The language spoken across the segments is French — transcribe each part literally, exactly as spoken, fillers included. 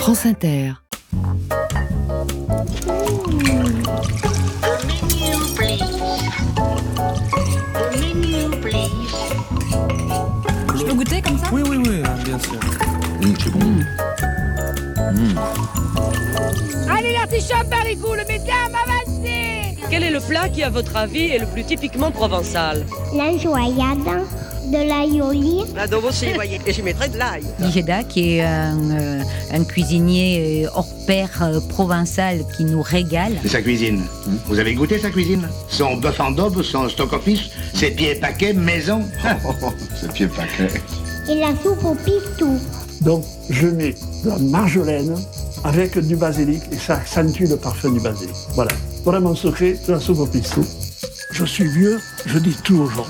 France Inter. Je peux goûter comme ça ? Oui, oui, oui, bien sûr. Mmh, c'est bon. Mmh. Allez, l'artichaut par les coups, le mesdames, avancez! Quel est le plat qui, à votre avis, est le plus typiquement provençal ? L'enjoyade, de l'aïoli. L'adobo, c'est, voyez, et j'y mettrai de l'ail. Guigeda, qui est un, euh, un cuisinier euh, hors pair euh, provençal qui nous régale. C'est sa cuisine. Vous avez goûté sa cuisine? Son bœuf en daube, son stock of fish, ses pieds paquets maison. Oh, ses pieds paquets. Et la soupe au pistou. Donc, je mets de la marjolaine avec du basilic et ça accentue le parfum du basilic. Voilà. Voilà mon secret de la soupe au pistou. Je suis vieux, je dis tout aujourd'hui.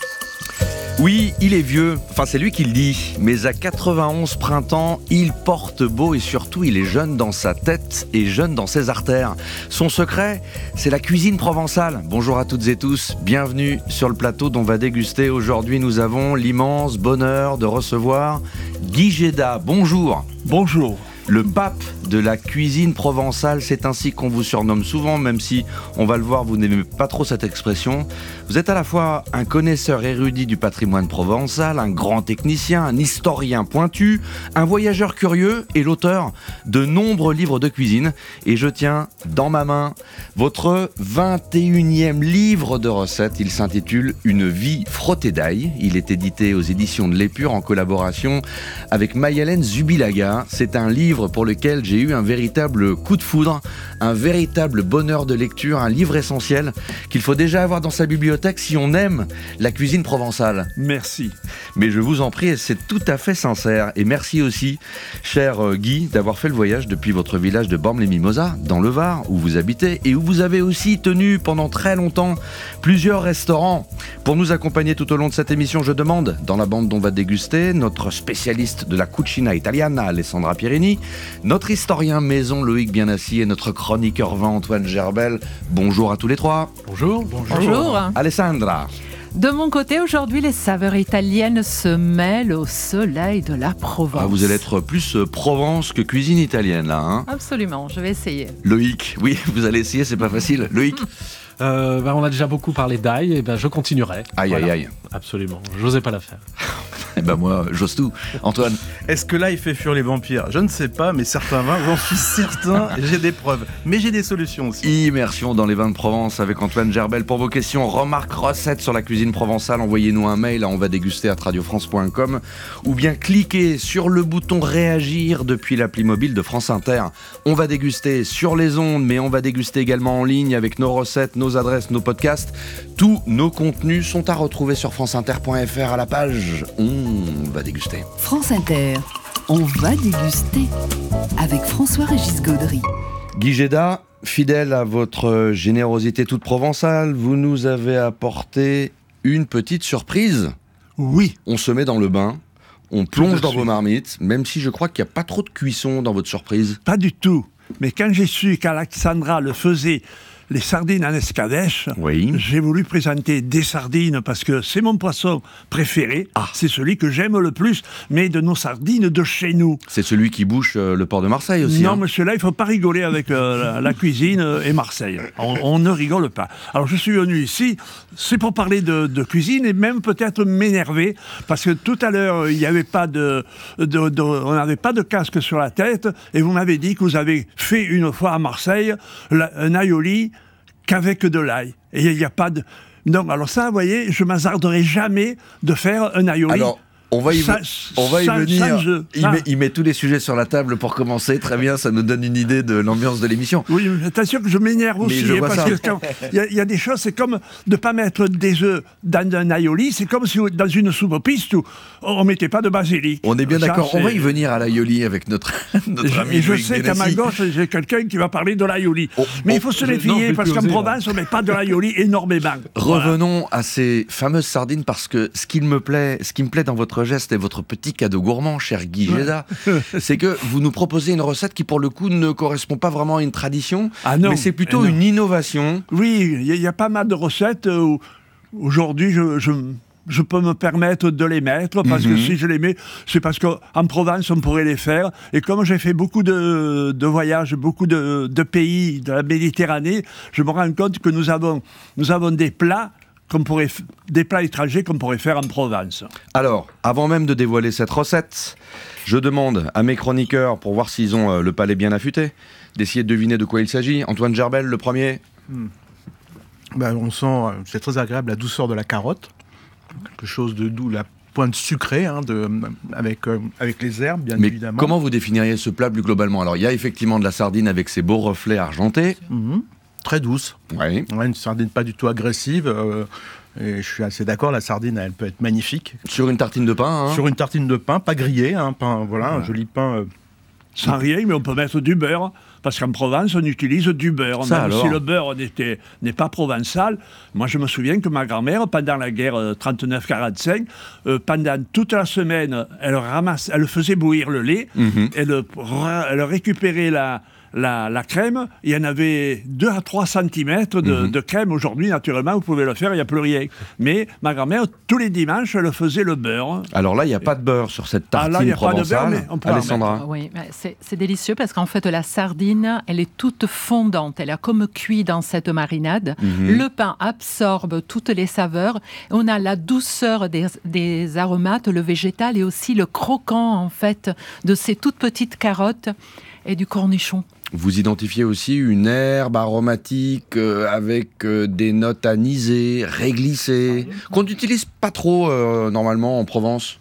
Oui, il est vieux, enfin c'est lui qui le dit, mais à quatre-vingt-onze printemps, il porte beau et surtout il est jeune dans sa tête et jeune dans ses artères. Son secret, c'est la cuisine provençale. Bonjour à toutes et tous, bienvenue sur le plateau dont on va déguster. Aujourd'hui nous avons l'immense bonheur de recevoir Guigeda. Bonjour. Bonjour. Le pape de la cuisine provençale, c'est ainsi qu'on vous surnomme souvent, même si, on va le voir, vous n'aimez pas trop cette expression. Vous êtes à la fois un connaisseur érudit du patrimoine provençal, un grand technicien, un historien pointu, un voyageur curieux et l'auteur de nombreux livres de cuisine. Et je tiens dans ma main votre vingt et unième livre de recettes. Il s'intitule « Une vie frottée d'ail ». Il est édité aux éditions de l'Épure en collaboration avec Maï-Hélène Zubilaga. C'est un livre pour lequel j'ai eu un véritable coup de foudre, un véritable bonheur de lecture, un livre essentiel qu'il faut déjà avoir dans sa bibliothèque si on aime la cuisine provençale. Merci. Mais je vous en prie, et c'est tout à fait sincère. Et merci aussi, cher Guy, d'avoir fait le voyage depuis votre village de Bormes-les-Mimosas, dans le Var, où vous habitez, et où vous avez aussi tenu pendant très longtemps plusieurs restaurants. Pour nous accompagner tout au long de cette émission, je demande, dans la bande dont on va déguster, notre spécialiste de la cucina italiana, Alessandra Pierini, notre historien maison Loïc Bienassi et notre chroniqueur vin Antoine Gerbel. Bonjour à tous les trois. Bonjour. Bonjour. Bonjour. Alessandra. De mon côté, aujourd'hui, les saveurs italiennes se mêlent au soleil de la Provence. Ah, vous allez être plus euh, Provence que cuisine italienne, là, hein? Absolument, je vais essayer. Loïc, oui, vous allez essayer, c'est pas facile. Loïc. Euh, bah, on a déjà beaucoup parlé d'ail, et ben je continuerai. Aïe, voilà. aïe, aïe. Absolument, j'osais pas la faire. Eh ben moi, j'ose tout. Antoine. Est-ce que là, il fait fuir les vampires? Je ne sais pas, mais certains vins, j'en suis certain, j'ai des preuves. Mais j'ai des solutions aussi. Immersion dans les vins de Provence avec Antoine Gerbel. Pour vos questions, remarques, recettes sur la cuisine provençale, envoyez-nous un mail à on va déguster arobase radio france point com ou bien cliquez sur le bouton réagir depuis l'appli mobile de France Inter. On va déguster sur les ondes, mais on va déguster également en ligne avec nos recettes, nos adresses, nos podcasts. Tous nos contenus sont à retrouver sur franceinter point f r à la page On va déguster. France Inter, on va déguster avec François-Régis Gaudry. Guigeda, fidèle à votre générosité toute provençale, vous nous avez apporté une petite surprise. Oui. On se met dans le bain, on plonge dans vos marmites, même si je crois qu'il n'y a pas trop de cuisson dans votre surprise. Pas du tout. Mais quand j'ai su qu'Alexandra le faisait, les sardines en escadèche, oui. J'ai voulu présenter des sardines parce que c'est mon poisson préféré. Ah. C'est celui que j'aime le plus, mais de nos sardines de chez nous. C'est celui qui bouche euh, le port de Marseille aussi. Non, hein. monsieur, là, il ne faut pas rigoler avec euh, la, la cuisine euh, et Marseille. On, on ne rigole pas. Alors, je suis venu ici, c'est pour parler de, de cuisine et même peut-être m'énerver, parce que tout à l'heure, il n'y avait pas de, de, de on n'avait pas de casque sur la tête, et vous m'avez dit que vous avez fait une fois à Marseille la, un aioli qu'avec de l'ail. Et il n'y a pas de... Non, alors ça, vous voyez, je ne m'hasarderai jamais de faire un aioli. Alors, on va y, ça, on va y ça, venir. Ça, je, il, met, il met tous les sujets sur la table pour commencer. Très bien, ça nous donne une idée de l'ambiance de l'émission. Oui, mais attention que je m'énerve aussi. Je vois parce ça. que il y, y a des choses, c'est comme de ne pas mettre des œufs dans un aioli. C'est comme si dans une soupe aux pistes où on ne mettait pas de basilic. On est bien ça, d'accord. c'est... On va y venir à l'aioli avec notre, notre ami. Et je Loïc sais qu'à ma gauche, j'ai quelqu'un qui va parler de l'aioli. Oh, mais oh, il faut se méfier non, parce qu'en Provence, on ne met pas de l'aioli énormément. Revenons voilà. à ces fameuses sardines parce que ce qui me plaît, ce qui me plaît dans votre geste et votre petit cadeau gourmand, cher Guigeda, c'est que vous nous proposez une recette qui, pour le coup, ne correspond pas vraiment à une tradition, ah non, mais c'est plutôt non. une innovation. Oui, il y, y a pas mal de recettes où aujourd'hui, je, je, je peux me permettre de les mettre, parce que Mhm. si je les mets, c'est parce qu'en Provence, on pourrait les faire. Et comme j'ai fait beaucoup de, de voyages, beaucoup de, de pays de la Méditerranée, je me rends compte que nous avons, nous avons des plats qu'on pourrait, f- des plats étrangers qu'on pourrait faire en Provence. Alors, avant même de dévoiler cette recette, je demande à mes chroniqueurs, pour voir s'ils ont euh, le palais bien affûté, d'essayer de deviner de quoi il s'agit. Antoine Gerbel, le premier. Ben, on sent, euh, c'est très agréable, la douceur de la carotte. Quelque chose de doux, la pointe sucrée, hein, de, avec, euh, avec les herbes, bien Mais évidemment. comment vous définiriez ce plat plus globalement? Alors, il y a effectivement de la sardine avec ses beaux reflets argentés. Mhm. Très douce. Oui. Ouais, une sardine pas du tout agressive. euh, et je suis assez d'accord, la sardine, elle peut être magnifique. Sur une tartine de pain, hein. Sur une tartine de pain, pas grillé, hein, pain, voilà, un joli pain. euh, Sans rien, mais on peut mettre du beurre, parce qu'en Provence, on utilise du beurre. Ça, Même alors si le beurre n'était- n'est pas provençal, moi je me souviens que ma grand-mère, pendant la guerre euh, trente-neuf quarante-cinq, euh, pendant toute la semaine, elle, ramasse, elle faisait bouillir le lait, Mhm. elle, ra- elle récupérait la, la, la crème, il y en avait deux à trois centimètres de, Mhm. de crème. Aujourd'hui, naturellement, vous pouvez le faire, il n'y a plus rien. Mais ma grand-mère, tous les dimanches, elle faisait le beurre. Alors là, il n'y a pas de beurre sur cette Ah, là, tartine il y a pas de beurre, provençale. mais on peut en Alessandra. Oui, mais c'est c'est délicieux parce qu'en fait, la sardine, elle est toute fondante. Elle a comme cuit dans cette marinade. Mhm. Le pain absorbe toutes les saveurs. On a la douceur des, des aromates, le végétal et aussi le croquant, en fait, de ces toutes petites carottes et du cornichon. Vous identifiez aussi une herbe aromatique euh, avec euh, des notes anisées, réglissées, qu'on n'utilise pas trop euh, normalement en Provence.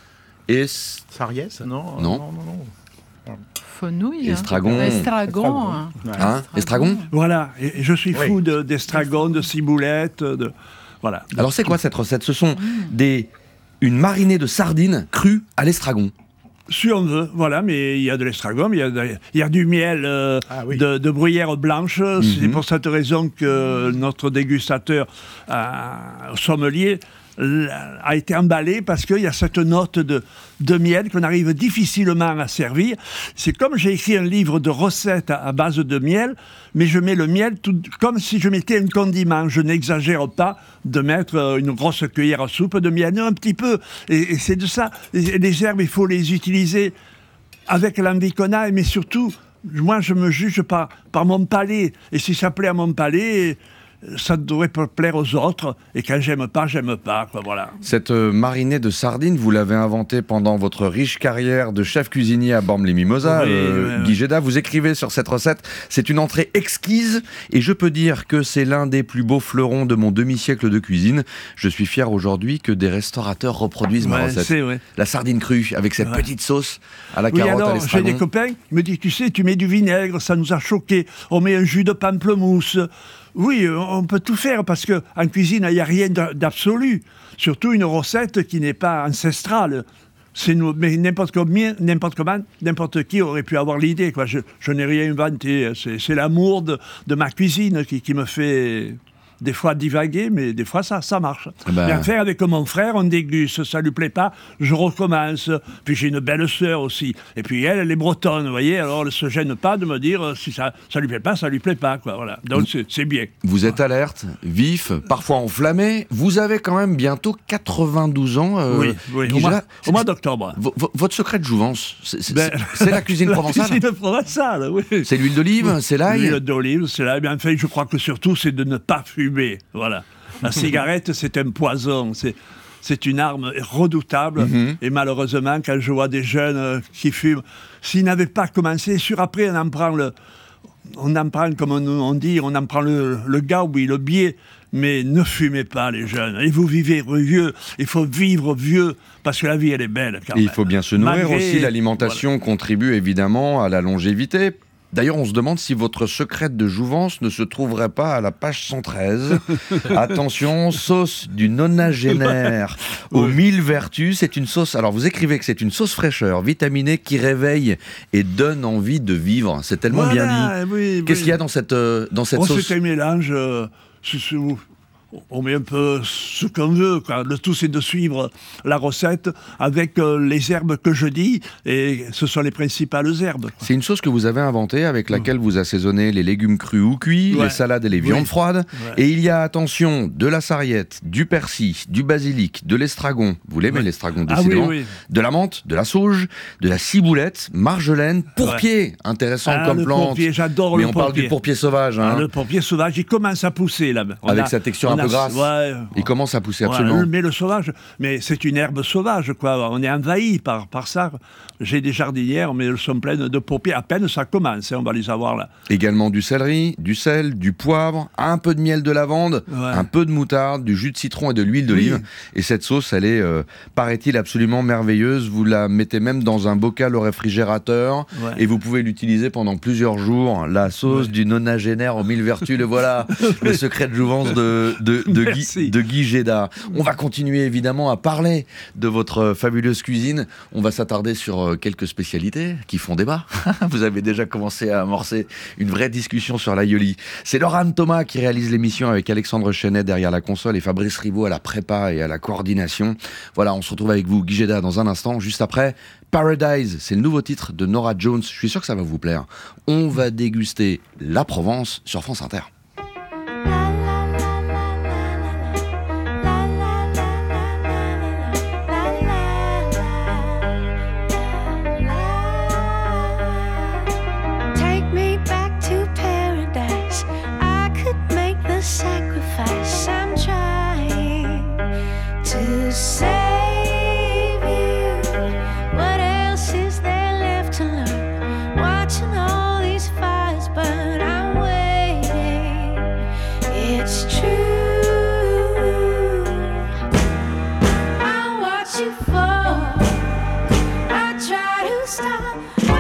Et s- Sarriès, non Non. non, non, non. Fenouil. hein. Estragon. Estragon. hein. hein, estragon. Voilà, et, et je suis Oui. fou de- d'estragon, de ciboulette, de... Voilà. Alors c'est quoi cette recette? Ce sont des une marinée de sardines crues à l'estragon. Si on veut, voilà, mais il y a de l'estragon, mais il y a, de- il y a du miel euh, Ah oui. de, de bruyère blanche. C'est Mhm. pour cette raison que notre dégustateur euh, sommelier l'a- a été emballé, parce qu'il y a cette note de, de miel qu'on arrive difficilement à servir. C'est comme j'ai écrit un livre de recettes à, à base de miel, mais je mets le miel tout, comme si je mettais un condiment. Je n'exagère pas de mettre euh, une grosse cuillère à soupe de miel, non, un petit peu. Et, et c'est de ça. Et les herbes, il faut les utiliser avec l'envie qu'on a, mais surtout, moi, je me juge par, par mon palais. Et si ça plaît à mon palais, ça devrait pas plaire aux autres. Et quand j'aime pas, j'aime pas, quoi, voilà. Cette euh, marinée de sardines, vous l'avez inventée pendant votre riche carrière de chef cuisinier à Bormes-les-Mimosas. Oui, euh, oui, Guy Géda, vous écrivez sur cette recette, c'est une entrée exquise et je peux dire que c'est l'un des plus beaux fleurons de mon demi-siècle de cuisine. Je suis fier aujourd'hui que des restaurateurs reproduisent ma Ouais, recette. c'est vrai. La sardine crue avec cette Ouais. petite sauce à la Oui, carotte, à alors, j'ai l'estragon. des copains qui me disent, tu sais, tu mets du vinaigre, ça nous a choqués. On met un jus de pamplemousse. Oui, euh, on peut tout faire, parce qu'en cuisine, il n'y a rien d'a- d'absolu. Surtout une recette qui n'est pas ancestrale. C'est nous, mais n'importe combien, n'importe comment, n'importe qui aurait pu avoir l'idée, quoi. Je, je n'ai rien inventé. C'est, c'est l'amour de, de ma cuisine qui, qui me fait des fois divaguer, mais des fois ça, ça marche. Ben. Bien faire avec mon frère, on déguste, ça lui plaît pas, je recommence. Puis j'ai une belle sœur aussi. Et puis elle, elle est bretonne, vous voyez, alors elle se gêne pas de me dire euh, si ça, ça lui plaît pas, ça lui plaît pas, quoi. Voilà. Donc c'est, c'est bien. Vous êtes alerte, vif, parfois enflammé. Vous avez quand même bientôt quatre-vingt-douze ans. euh, oui, oui. Guy Au, mois, Géda. au mois d'octobre. V- v- votre secret de jouvence, c'est c'est- Ben, c'est la cuisine provençale. La cuisine provençale, oui. C'est l'huile d'olive, c'est l'ail. L'huile d'olive, c'est l'ail. Mais enfin, je crois que surtout, c'est de ne pas fumer. Voilà. La cigarette, c'est un poison. C'est, c'est une arme redoutable. Mhm. Et malheureusement, quand je vois des jeunes euh, qui fument, s'ils n'avaient pas commencé, sur après, on en prend le. On en prend, comme on, on dit, on en prend le, le gars, oui, le biais. Mais ne fumez pas, les jeunes. Et vous vivez vieux. Il faut vivre vieux, parce que la vie, elle est belle. Quand Et il même. faut bien se nourrir Malgré- aussi. L'alimentation contribue évidemment à la longévité. D'ailleurs, on se demande si votre secret de jouvence ne se trouverait pas à la page cent treize. Attention, sauce du nonagénaire aux mille vertus. C'est une sauce. Alors, vous écrivez que c'est une sauce fraîcheur, vitaminée, qui réveille et donne envie de vivre. C'est tellement bien dit. Voilà, oui, Qu'est-ce oui. qu'il y a dans cette, euh, dans cette Oh, sauce? c'est un mélange. euh, c'est- c'est- on met un peu ce qu'on veut, quoi. Le tout, c'est de suivre la recette avec euh, les herbes que je dis, et ce sont les principales herbes. C'est une sauce que vous avez inventée, avec laquelle vous assaisonnez les légumes crus ou cuits, ouais. les salades et les viandes oui. froides. Ouais. Et il y a, attention, de la sarriette, du persil, du basilic, de l'estragon. Vous l'aimez, ouais. l'estragon, décidément. Ah, oui, oui. De la menthe, de la sauge, de la ciboulette, marjolaine, pourpier. Ouais. Intéressant ah, comme le plante. Pourpier, j'adore Mais le on pourpier. parle du pourpier sauvage. Hein. Ah, le pourpier sauvage, il commence à pousser là. On avec a, sa texture un peu grasse. Ouais, il commence à pousser absolument. Ouais, mais le sauvage, mais c'est une herbe sauvage, quoi. On est envahi par, par ça. J'ai des jardinières, mais elles sont pleines de pourpier. À peine ça commence, hein, on va les avoir là. Également du céleri, du sel, du poivre, un peu de miel de lavande, ouais. un peu de moutarde, du jus de citron et de l'huile d'olive. Oui. Et cette sauce, elle est, euh, paraît-il, absolument merveilleuse. Vous la mettez même dans un bocal au réfrigérateur ouais. et vous pouvez l'utiliser pendant plusieurs jours. La sauce ouais. du nonagénaire aux mille vertus, le voilà. Le secret de jouvence de, de, de, Guy, de Guy Géda. On va continuer évidemment à parler de votre fabuleuse cuisine. On va s'attarder sur quelques spécialités qui font débat. Vous avez déjà commencé à amorcer une vraie discussion sur l'aïoli. C'est Laurent Thomas qui réalise l'émission avec Alexandre Chenet derrière la console et Fabrice Rivaud à la prépa et à la coordination. Voilà, on se retrouve avec vous, Guy Géda, dans un instant. Juste après, Paradise, c'est le nouveau titre de Norah Jones. Je suis sûr que ça va vous plaire. On va déguster la Provence sur France Inter. Sacrifice, I'm trying to save you. What else is there left to learn? Watching all these fires burn, I'm waiting. It's true. I watch you fall. I try to stop.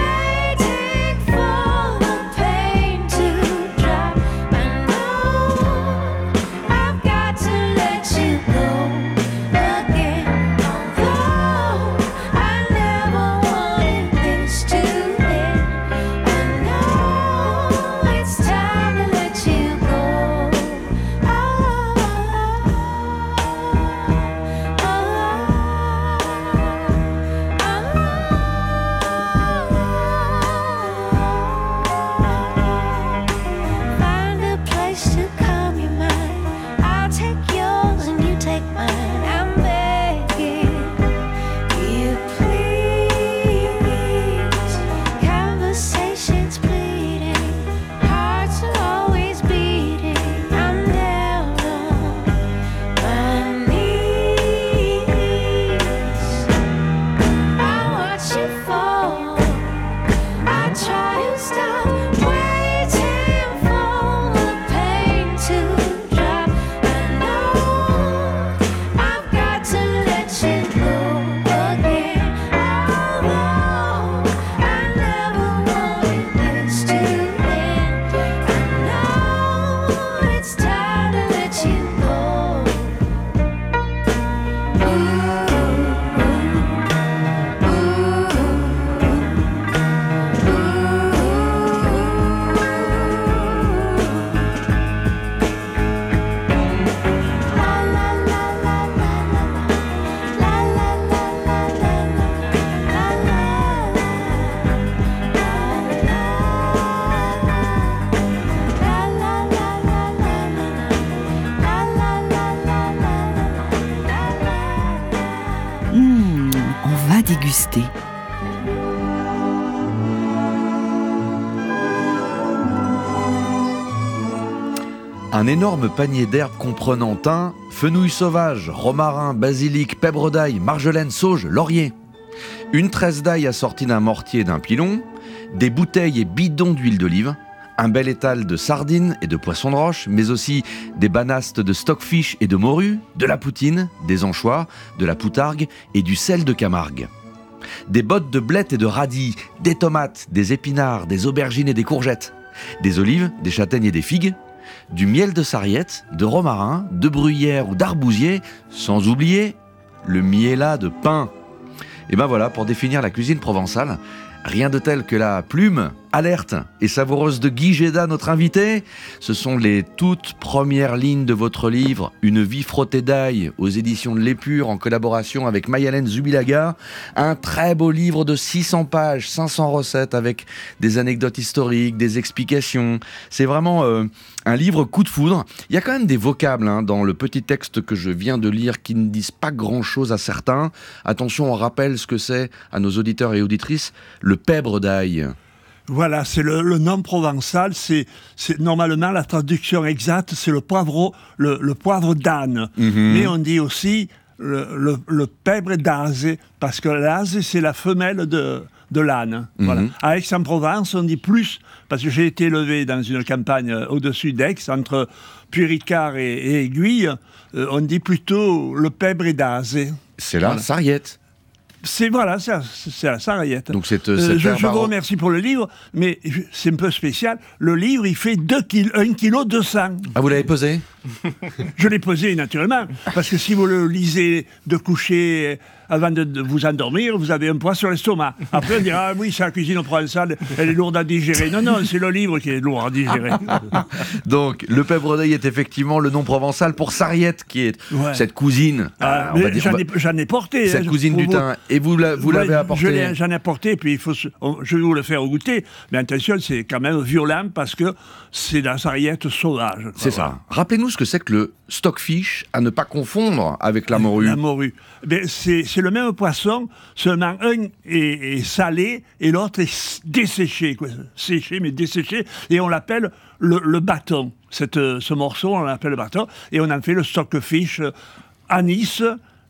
Déguster. Un énorme panier d'herbes comprenant thym, fenouil sauvage, romarin, basilic, pèbre d'ail, marjolaine, sauge, laurier. Une tresse d'ail assortie d'un mortier et d'un pilon, des bouteilles et bidons d'huile d'olive, un bel étal de sardines et de poissons de roche, mais aussi des banastes de stockfish et de morue, de la poutine, des anchois, de la poutargue et du sel de Camargue. Des bottes de blettes et de radis, des tomates, des épinards, des aubergines et des courgettes, des olives, des châtaignes et des figues, du miel de sarriette, de romarin, de bruyère ou d'arbousier, sans oublier le miella de pin. Et ben voilà, pour définir la cuisine provençale, rien de tel que la plume alerte et savoureuse de Guy Géda, notre invité. Ce sont les toutes premières lignes de votre livre « Une vie frottée d'ail » aux éditions de l'Épure en collaboration avec Mayalène Zubilaga. Un très beau livre de six cents pages, cinq cents recettes avec des anecdotes historiques, des explications. C'est vraiment euh, un livre coup de foudre. Il y a quand même des vocables hein, dans le petit texte que je viens de lire qui ne disent pas grand-chose à certains. Attention, on rappelle ce que c'est à nos auditeurs et auditrices, le pèbre d'ail. Voilà, c'est le, le nom provençal, c'est, c'est normalement la traduction exacte, c'est le poivre, le, le poivre d'âne. Mm-hmm. Mais on dit aussi le, le, le pèbre d'ase, parce que l'ase, c'est la femelle de, de l'âne. Mm-hmm. Voilà. À Aix-en-Provence, on dit plus, parce que j'ai été élevé dans une campagne au-dessus d'Aix, entre Puy-Ricard et, et Aiguille, euh, on dit plutôt le pèbre d'ase. C'est la voilà. Sarriette. C'est voilà, c'est, c'est la Sarriette. Donc c'est, euh, je, je vous remercie pour le livre, mais c'est un peu spécial. Le livre, il fait deux kilos, un kilo deux cents. Ah, vous l'avez pesé? Je l'ai pesé naturellement, parce que si vous le lisez de coucher avant de, de vous endormir, vous avez un poids sur l'estomac. Après, on dira, ah oui, c'est la cuisine provençale, elle est lourde à digérer. Non, non, c'est le livre qui est lourd à digérer. Donc, le pèbre d'ail est effectivement le nom provençal pour Sarriette, qui est ouais. cette cousine. Ah, euh, on va dire, j'en, ai, j'en ai porté. Cette hein, cousine du thym. Et vous, la, vous ouais, l'avez apporté? Je l'ai, J'en ai apporté, puis il faut, je vais vous le faire goûter. Mais attention, c'est quand même violent, parce que c'est la Sarriette sauvage. C'est voilà. ça. Rappelez-nous ce que c'est que le stockfish, à ne pas confondre avec la morue. La morue. Ben, c'est, c'est le même poisson, seulement un est, est salé et l'autre est desséché, quoi. Séché mais desséché, et on l'appelle le, le bâton. Cette, ce morceau, on l'appelle le bâton, et on en fait le stockfish à Nice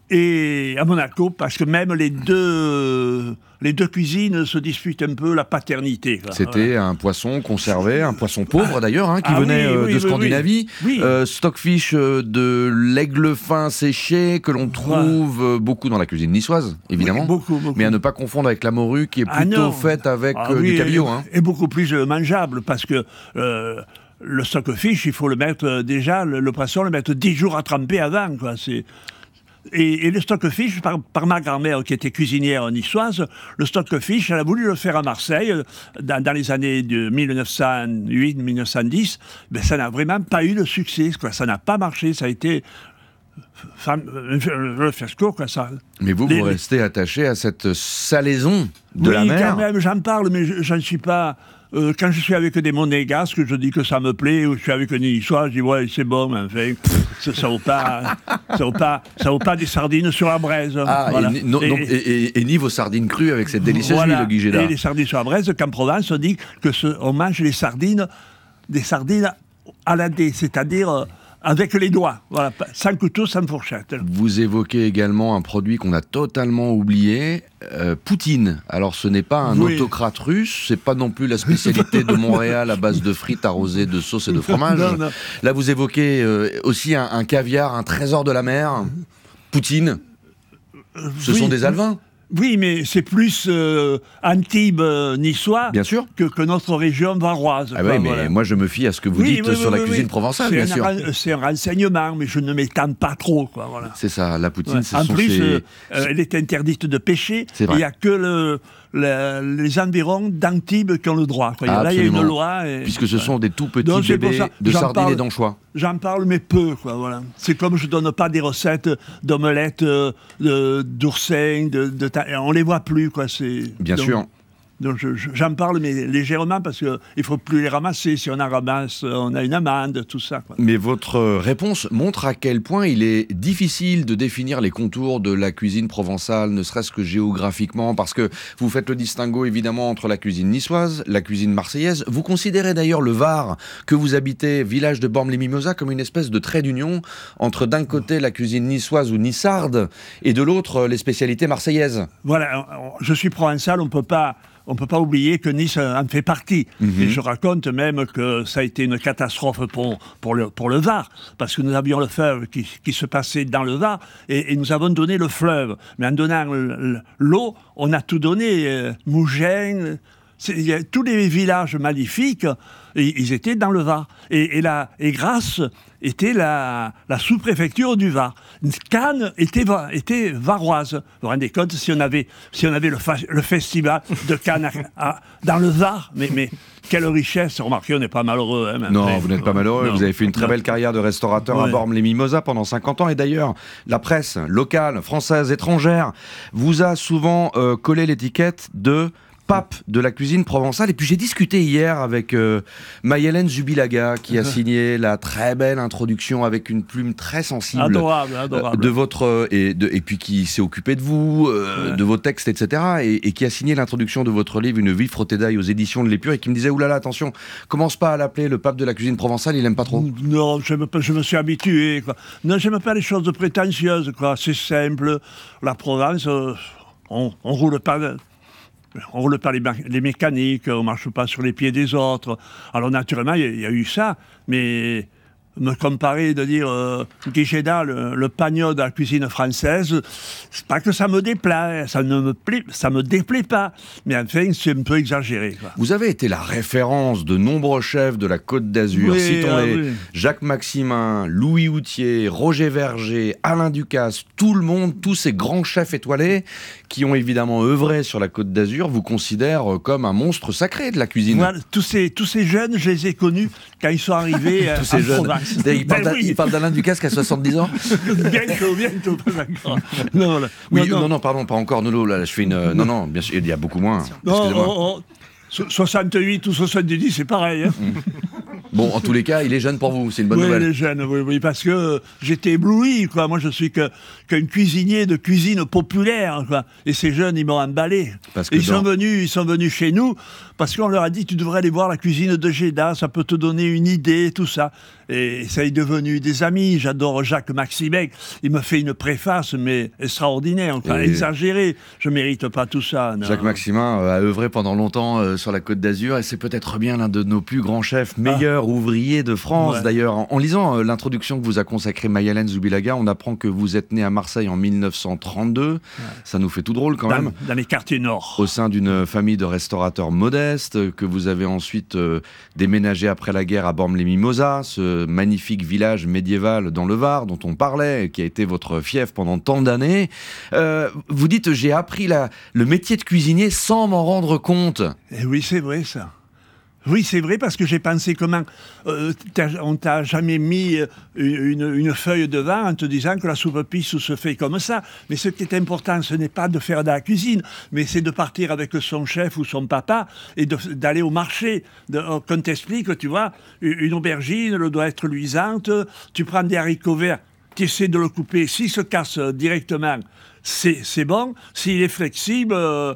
et à Monaco, parce que même les deux, les deux cuisines se disputent un peu la paternité. Quoi. C'était voilà. un poisson conservé, un poisson pauvre d'ailleurs, hein, qui ah, venait oui, euh, oui, de oui, Scandinavie. Oui, oui. Euh, stockfish euh, de l'aigle fin séché, que l'on trouve ouais. euh, beaucoup dans la cuisine niçoise, évidemment. Oui, beaucoup, beaucoup. Mais à ne pas confondre avec la morue, qui est plutôt ah, faite avec ah, euh, oui, du cabillaud. Hein. Et beaucoup plus mangeable, parce que... Euh, le stockfish, il faut le mettre euh, déjà, le, le poisson, le mettre dix jours à tremper avant, quoi. C'est... Et, et le stockfish, par, par ma grand-mère qui était cuisinière niçoise, le stockfish, elle a voulu le faire à Marseille dans, dans les années de mille neuf cent huit mille neuf cent dix. Ben, ça n'a vraiment pas eu de succès, quoi. Ça n'a pas marché, ça a été le fiasco, quoi. Ça. Mais vous, les, vous restez attaché à cette salaison de oui, la mer. Quand même, j'en parle, mais je ne suis pas... Euh, quand je suis avec des monégasques, je dis que ça me plaît, ou je suis avec un niçois, je dis ouais, c'est bon, mais enfin, ça, ça vaut pas, ça vaut pas, ça vaut pas des sardines sur la braise. Ah, voilà. et, no, et, donc, et, et, et ni vos sardines crues avec cette délicieuse voilà, huile de Guy Géda. Et les sardines sur la braise, qu'en Provence, on dit que ce, on mange les sardines, des sardines à la dé, c'est-à-dire euh, avec les doigts, voilà, sans couteau, sans fourchette. Vous évoquez également un produit qu'on a totalement oublié, euh, Poutine. Alors ce n'est pas un oui. autocrate russe, c'est pas non plus la spécialité de Montréal à base de frites arrosées de sauce et de fromage. Non, non. Là vous évoquez euh, aussi un, un caviar, un trésor de la mer, Poutine. Ce oui. sont des alevins. Oui, mais c'est plus euh, Antibes euh, niçois bien sûr. Que, que notre région varoise. Ah oui, mais voilà. Moi je me fie à ce que vous oui, dites oui, sur oui, la oui, cuisine oui. provençale, c'est bien un, sûr. C'est un renseignement, mais je ne m'étends pas trop. Quoi, voilà. C'est ça, la poutine, ouais. c'est En plus, ces... euh, elle est interdite de pêcher. Il n'y a que le, le, les environs d'Antibes qui ont le droit. Quoi. Ah, là, il y a une loi. Et, puisque ce sont des tout petits Donc, bébés ça, de sardines parle, et d'anchois. J'en parle, mais peu. Quoi, voilà. C'est comme je ne donne pas des recettes d'omelettes, euh, de, d'oursin, de, de, de, on ne les voit plus. Quoi, c'est, Bien donc, sûr. Donc je, je, j'en parle, mais légèrement, parce qu'il ne faut plus les ramasser. Si on en ramasse, on a une amende, tout ça. Quoi. Mais votre réponse montre à quel point il est difficile de définir les contours de la cuisine provençale, ne serait-ce que géographiquement, parce que vous faites le distinguo, évidemment, entre la cuisine niçoise, la cuisine marseillaise. Vous considérez d'ailleurs le Var, que vous habitez, village de Bormes-les-Mimosas, comme une espèce de trait d'union entre, d'un côté, la cuisine niçoise ou nissarde, et de l'autre, les spécialités marseillaises. Voilà, je suis provençal, on ne peut pas... On ne peut pas oublier que Nice en fait partie. Mmh. Et je raconte même que ça a été une catastrophe pour, pour, le, pour le Var, parce que nous avions le fleuve qui, qui se passait dans le Var, et, et nous avons donné le fleuve. Mais en donnant l'eau, on a tout donné. Euh, Mougins, c'est, il y a, tous les villages maléfiques, ils, ils étaient dans le Var. Et, et, la, et Grasse était la, la sous-préfecture du Var. Cannes était, était varoise. Vous vous rendez compte, si on avait, si on avait le, fa- le festival de Cannes à, à, dans le Var, mais, mais quelle richesse. Remarquez, on n'est pas malheureux. Hein, non, vous n'êtes pas malheureux. Non. Vous avez fait une très belle carrière de restaurateur ouais. à Bormes-les-Mimosas pendant cinquante ans. Et d'ailleurs, la presse locale, française, étrangère, vous a souvent euh, collé l'étiquette de pape de la cuisine provençale. Et puis j'ai discuté hier avec euh, Maï-Hélène Zubilaga qui a signé la très belle introduction avec une plume très sensible adorable, adorable. Euh, de votre euh, et, de, et puis qui s'est occupé de vous, euh, ouais. de vos textes, et cetera. Et, et qui a signé l'introduction de votre livre Une vie frottée d'ail aux éditions de l'Épure et qui me disait oulala attention, commence pas à l'appeler le pape de la cuisine provençale, il aime pas trop. Non, je me, je me suis habitué. Quoi. Non, j'aime pas les choses prétentieuses. Quoi. C'est simple. La Provence, euh, on, on roule pas. On ne roule pas les, les mécaniques, on ne marche pas sur les pieds des autres. Alors naturellement, il y, y a eu ça, mais me comparer, de dire euh, Guéchéda, le, le pagnot de la cuisine française, c'est pas que ça me déplaît, ça ne me plaît, ça me déplaît pas, mais enfin, c'est un peu exagéré. Quoi. Vous avez été la référence de nombreux chefs de la Côte d'Azur, oui, citons-les, ah, oui. Jacques Maximin, Louis Houtier, Roger Verger, Alain Ducasse, tout le monde, tous ces grands chefs étoilés qui ont évidemment œuvré sur la Côte d'Azur, vous considèrent comme un monstre sacré de la cuisine. Voilà, tous ces, tous ces jeunes, je les ai connus quand ils sont arrivés tous ces jeunes. Il parle, ben oui. il parle d'Alain Ducasse qui a soixante-dix ans. Bientôt, bientôt, pas d'accord. Non, là. Oui, non, non. non, non, pardon, pas encore. Non, là, je fais une. Non, non, bien sûr, il y a beaucoup moins. Excusez-moi. Oh, oh, soixante-huit ou soixante-dix, c'est pareil. Hein. Bon, en tous les cas, il est jeune pour vous, c'est une bonne oui, nouvelle. Oui, il est jeune, oui, oui, parce que euh, j'étais ébloui, quoi. Moi, je suis que, qu'un cuisinier de cuisine populaire, quoi. Et ces jeunes, ils m'ont emballé. Parce que ils, dans... sont venus, ils sont venus chez nous parce qu'on leur a dit, tu devrais aller voir la cuisine de Géda, ça peut te donner une idée, tout ça. Et ça est devenu des amis. J'adore Jacques Maximin. Il me fait une préface, mais extraordinaire, enfin, et... exagérée. Je ne mérite pas tout ça. Non. Jacques Maximin a œuvré pendant longtemps euh, sur la Côte d'Azur et c'est peut-être bien l'un de nos plus grands chefs, meilleurs ah. ouvriers de France. Ouais. D'ailleurs, en, en lisant euh, l'introduction que vous a consacrée Maï-Hélène Zubilaga, on apprend que vous êtes né à Marseille en mille neuf cent trente-deux. Ouais. Ça nous fait tout drôle quand dans, même. Dans les quartiers nord. Au sein d'une famille de restaurateurs modestes, que vous avez ensuite euh, déménagé après la guerre à Bormes-les-Mimosas, ce magnifique village médiéval dans le Var dont on parlait, qui a été votre fief pendant tant d'années. Euh, vous dites, j'ai appris la, le métier de cuisinier sans m'en rendre compte. Et oui, c'est vrai ça. Oui, c'est vrai, parce que j'ai pensé comment euh, on t'a jamais mis une, une feuille de vin en te disant que la soupe pisse se fait comme ça. Mais ce qui est important, ce n'est pas de faire de la cuisine, mais c'est de partir avec son chef ou son papa et de, d'aller au marché. De, qu'on t'explique, tu vois, une aubergine, elle doit être luisante, tu prends des haricots verts, tu essaies de le couper, s'il se casse directement, c'est, c'est bon. S'il est flexible, euh,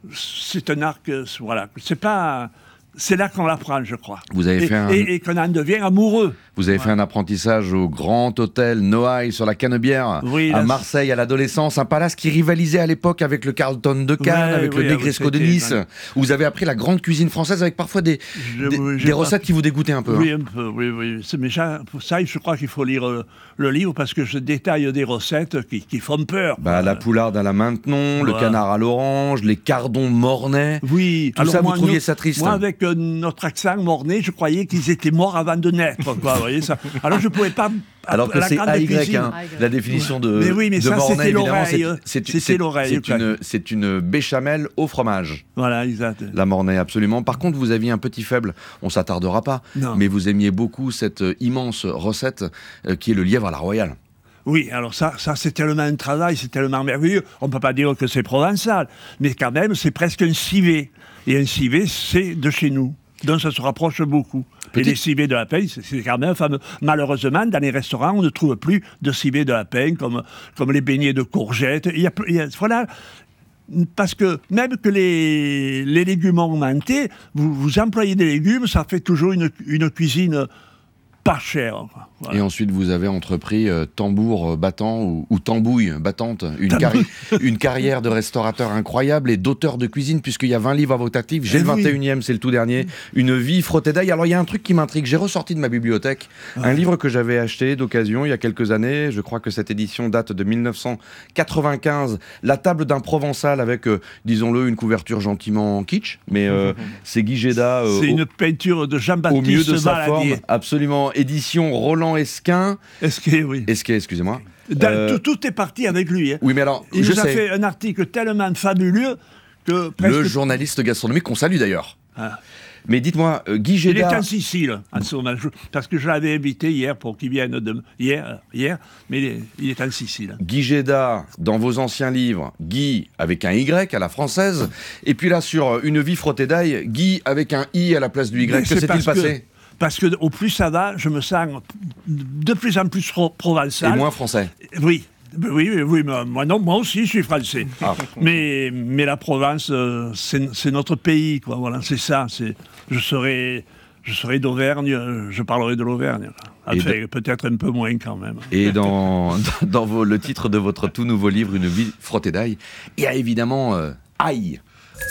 c'est un arc, voilà, c'est pas... C'est là qu'on l'apprend, je crois. Vous avez et, fait un... et, et qu'on en devient amoureux. Vous avez ouais. fait un apprentissage au Grand Hôtel Noailles sur la Canebière, oui, à Marseille, à l'adolescence. Un palace qui rivalisait à l'époque avec le Carlton de Cannes, ouais, avec oui, le Negresco de Nice. Ouais. Où vous avez appris la grande cuisine française avec parfois des, je, des, oui, des recettes qui vous dégoûtaient un peu. Oui, hein. un peu, oui, oui. Mais ça, pour ça, je crois qu'il faut lire euh, le livre parce que je détaille des recettes qui, qui font peur. Bah, la poularde à la Maintenon, ouais. le canard à l'orange, les cardons mornais. Oui. Tout Alors ça, moi, vous trouviez nous, ça triste. Moi, avec euh, notre accent mornais, je croyais qu'ils étaient morts avant de naître. Quoi, vous voyez ça. Alors, je ne pouvais pas... Alors que c'est A Y, hein, la définition de Mais oui, mais de ça, Mornay, c'était l'oreille. C'est, c'est, c'était l'oreille. C'est une, c'est une béchamel au fromage. Voilà, exact. La Mornay, absolument. Par contre, vous aviez un petit faible, on ne s'attardera pas, non. mais vous aimiez beaucoup cette immense recette euh, qui est le lièvre à la royale. Oui, alors ça, ça c'est tellement un travail, c'est tellement merveilleux. On ne peut pas dire que c'est provençal, mais quand même, c'est presque un civet. Et un civet, c'est de chez nous. Donc ça se rapproche beaucoup. Petite... Et les civets de la Peigne, c'est, c'est quand même fameux. Malheureusement, dans les restaurants, on ne trouve plus de civets de la Peigne, comme, comme les beignets de courgettes. Il y a, il y a, voilà, parce que même que les, les légumes augmentés, vous, vous employez des légumes, ça fait toujours une, une cuisine pas cher. Quoi. Voilà. Et ensuite, vous avez entrepris euh, tambour battant ou, ou tambouille battante, une, carri- une carrière de restaurateur incroyable et d'auteur de cuisine, puisqu'il y a vingt livres à votre actif. J'ai et le vingt et oui. unième, c'est le tout dernier. Une vie frottée d'ail. Alors, il y a un truc qui m'intrigue. J'ai ressorti de ma bibliothèque ouais. un livre que j'avais acheté d'occasion il y a quelques années. Je crois que cette édition date de mille neuf cent quatre-vingt-quinze. La table d'un Provençal avec, euh, disons-le, une couverture gentiment kitsch. Mais euh, c'est Guy Géda. Euh, c'est au, une peinture de au Jean-Baptiste mieux de sa Valadier. forme. Absolument. Édition Roland Esquin. Esquin, oui. Esquin, excusez-moi. Dans, euh... tout, tout est parti avec lui. Hein. Oui, mais alors, il je nous a sais. fait un article tellement fabuleux que presque... Le journaliste gastronomique qu'on salue d'ailleurs. Ah. Mais dites-moi, euh, Guy Géda... Il est en Sicile, en ce moment, parce que je l'avais invité hier pour qu'il vienne de... hier, hier, mais il est, il est en Sicile. Guy Géda, dans vos anciens livres, Guy avec un Y à la française, et puis là sur Une vie frottée d'ail, Guy avec un I à la place du Y. Mais que s'est-il passé que, Parce que au plus ça va, je me sens de plus en plus pro- provençal. Et moins français. Oui. Oui, oui, oui, moi, non, moi aussi, je suis français. Ah. Mais, mais la Provence, euh, c'est, c'est notre pays, quoi. Voilà, c'est ça. C'est, je serai, je serai d'Auvergne, je parlerai de l'Auvergne. Enfin, de... peut-être un peu moins quand même. Et dans, dans vos, le titre de votre tout nouveau livre, Une vie frottée d'ail, il y a évidemment euh, ail.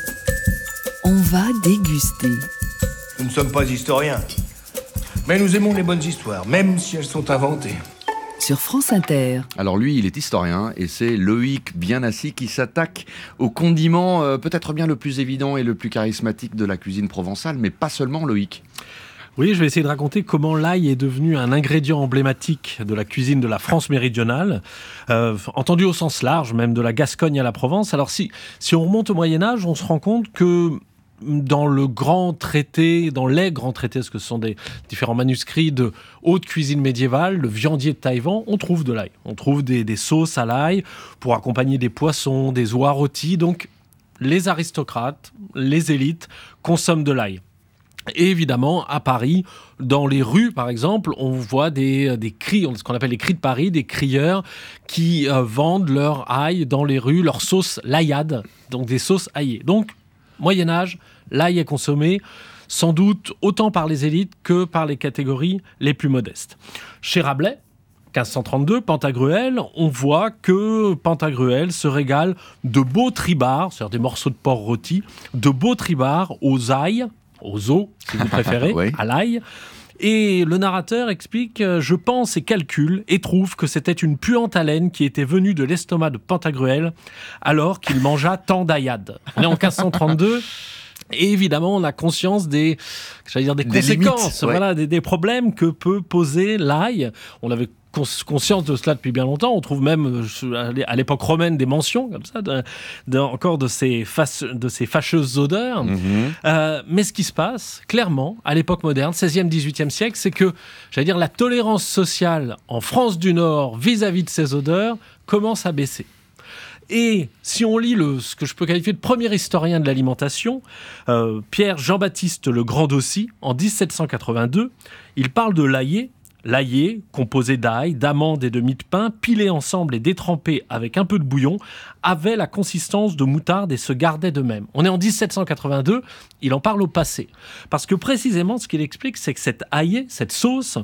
On va déguster. Nous ne sommes pas historiens, mais nous aimons les bonnes histoires, même si elles sont inventées. Sur France Inter. Alors lui, il est historien et c'est Loïc Bienassi qui s'attaque au condiment euh, peut-être bien le plus évident et le plus charismatique de la cuisine provençale, mais pas seulement, Loïc. Oui, je vais essayer de raconter comment l'ail est devenu un ingrédient emblématique de la cuisine de la France méridionale, euh, entendu au sens large, même de la Gascogne à la Provence. Alors si, si on remonte au Moyen-Âge, on se rend compte que dans le grand traité, dans les grands traités, parce que ce sont des différents manuscrits de haute cuisine médiévale, le viandier de Taïwan, on trouve de l'ail. On trouve des, des sauces à l'ail pour accompagner des poissons, des oies rôties. Donc, les aristocrates, les élites consomment de l'ail. Et évidemment, à Paris, dans les rues, par exemple, on voit des, des cris, ce qu'on appelle les cris de Paris, des crieurs qui euh, vendent leur ail dans les rues, leur sauce l'aillade, donc des sauces aillées. Donc, Moyen-Âge, l'ail est consommé sans doute autant par les élites que par les catégories les plus modestes. Chez Rabelais, quinze cent trente-deux, Pantagruel, on voit que Pantagruel se régale de beaux tribards, c'est-à-dire des morceaux de porc rôtis, de beaux tribards aux ailles, aux os, si vous préférez, oui. à l'ail. Et le narrateur explique, euh, je pense et calcule, et trouve que c'était une puante haleine qui était venue de l'estomac de Pantagruel alors qu'il mangea tant d'aillades. On est en quinze cent trente-deux, et évidemment, on a conscience des, j'allais dire des, des conséquences, limites, ouais. voilà, des, des problèmes que peut poser l'ail. On avait conscience de cela depuis bien longtemps. On trouve même à l'époque romaine des mentions comme ça, de, de, encore de ces, face, de ces fâcheuses odeurs. Mm-hmm. Euh, mais ce qui se passe, clairement, à l'époque moderne, seizième, dix-huitième siècle, c'est que, j'allais dire, la tolérance sociale en France du Nord vis-à-vis de ces odeurs commence à baisser. Et si on lit le, ce que je peux qualifier de premier historien de l'alimentation, euh, Pierre Jean-Baptiste Le Grand-Dossi, en dix-sept cent quatre-vingt-deux, il parle de l'aillé. L'aillé, composé d'ail, d'amandes et de mie de pain, pilé ensemble et détrempé avec un peu de bouillon, avait la consistance de moutarde et se gardait de même. On est en dix-sept cent quatre-vingt-deux, il en parle au passé. Parce que précisément, ce qu'il explique, c'est que cette aillé, cette sauce,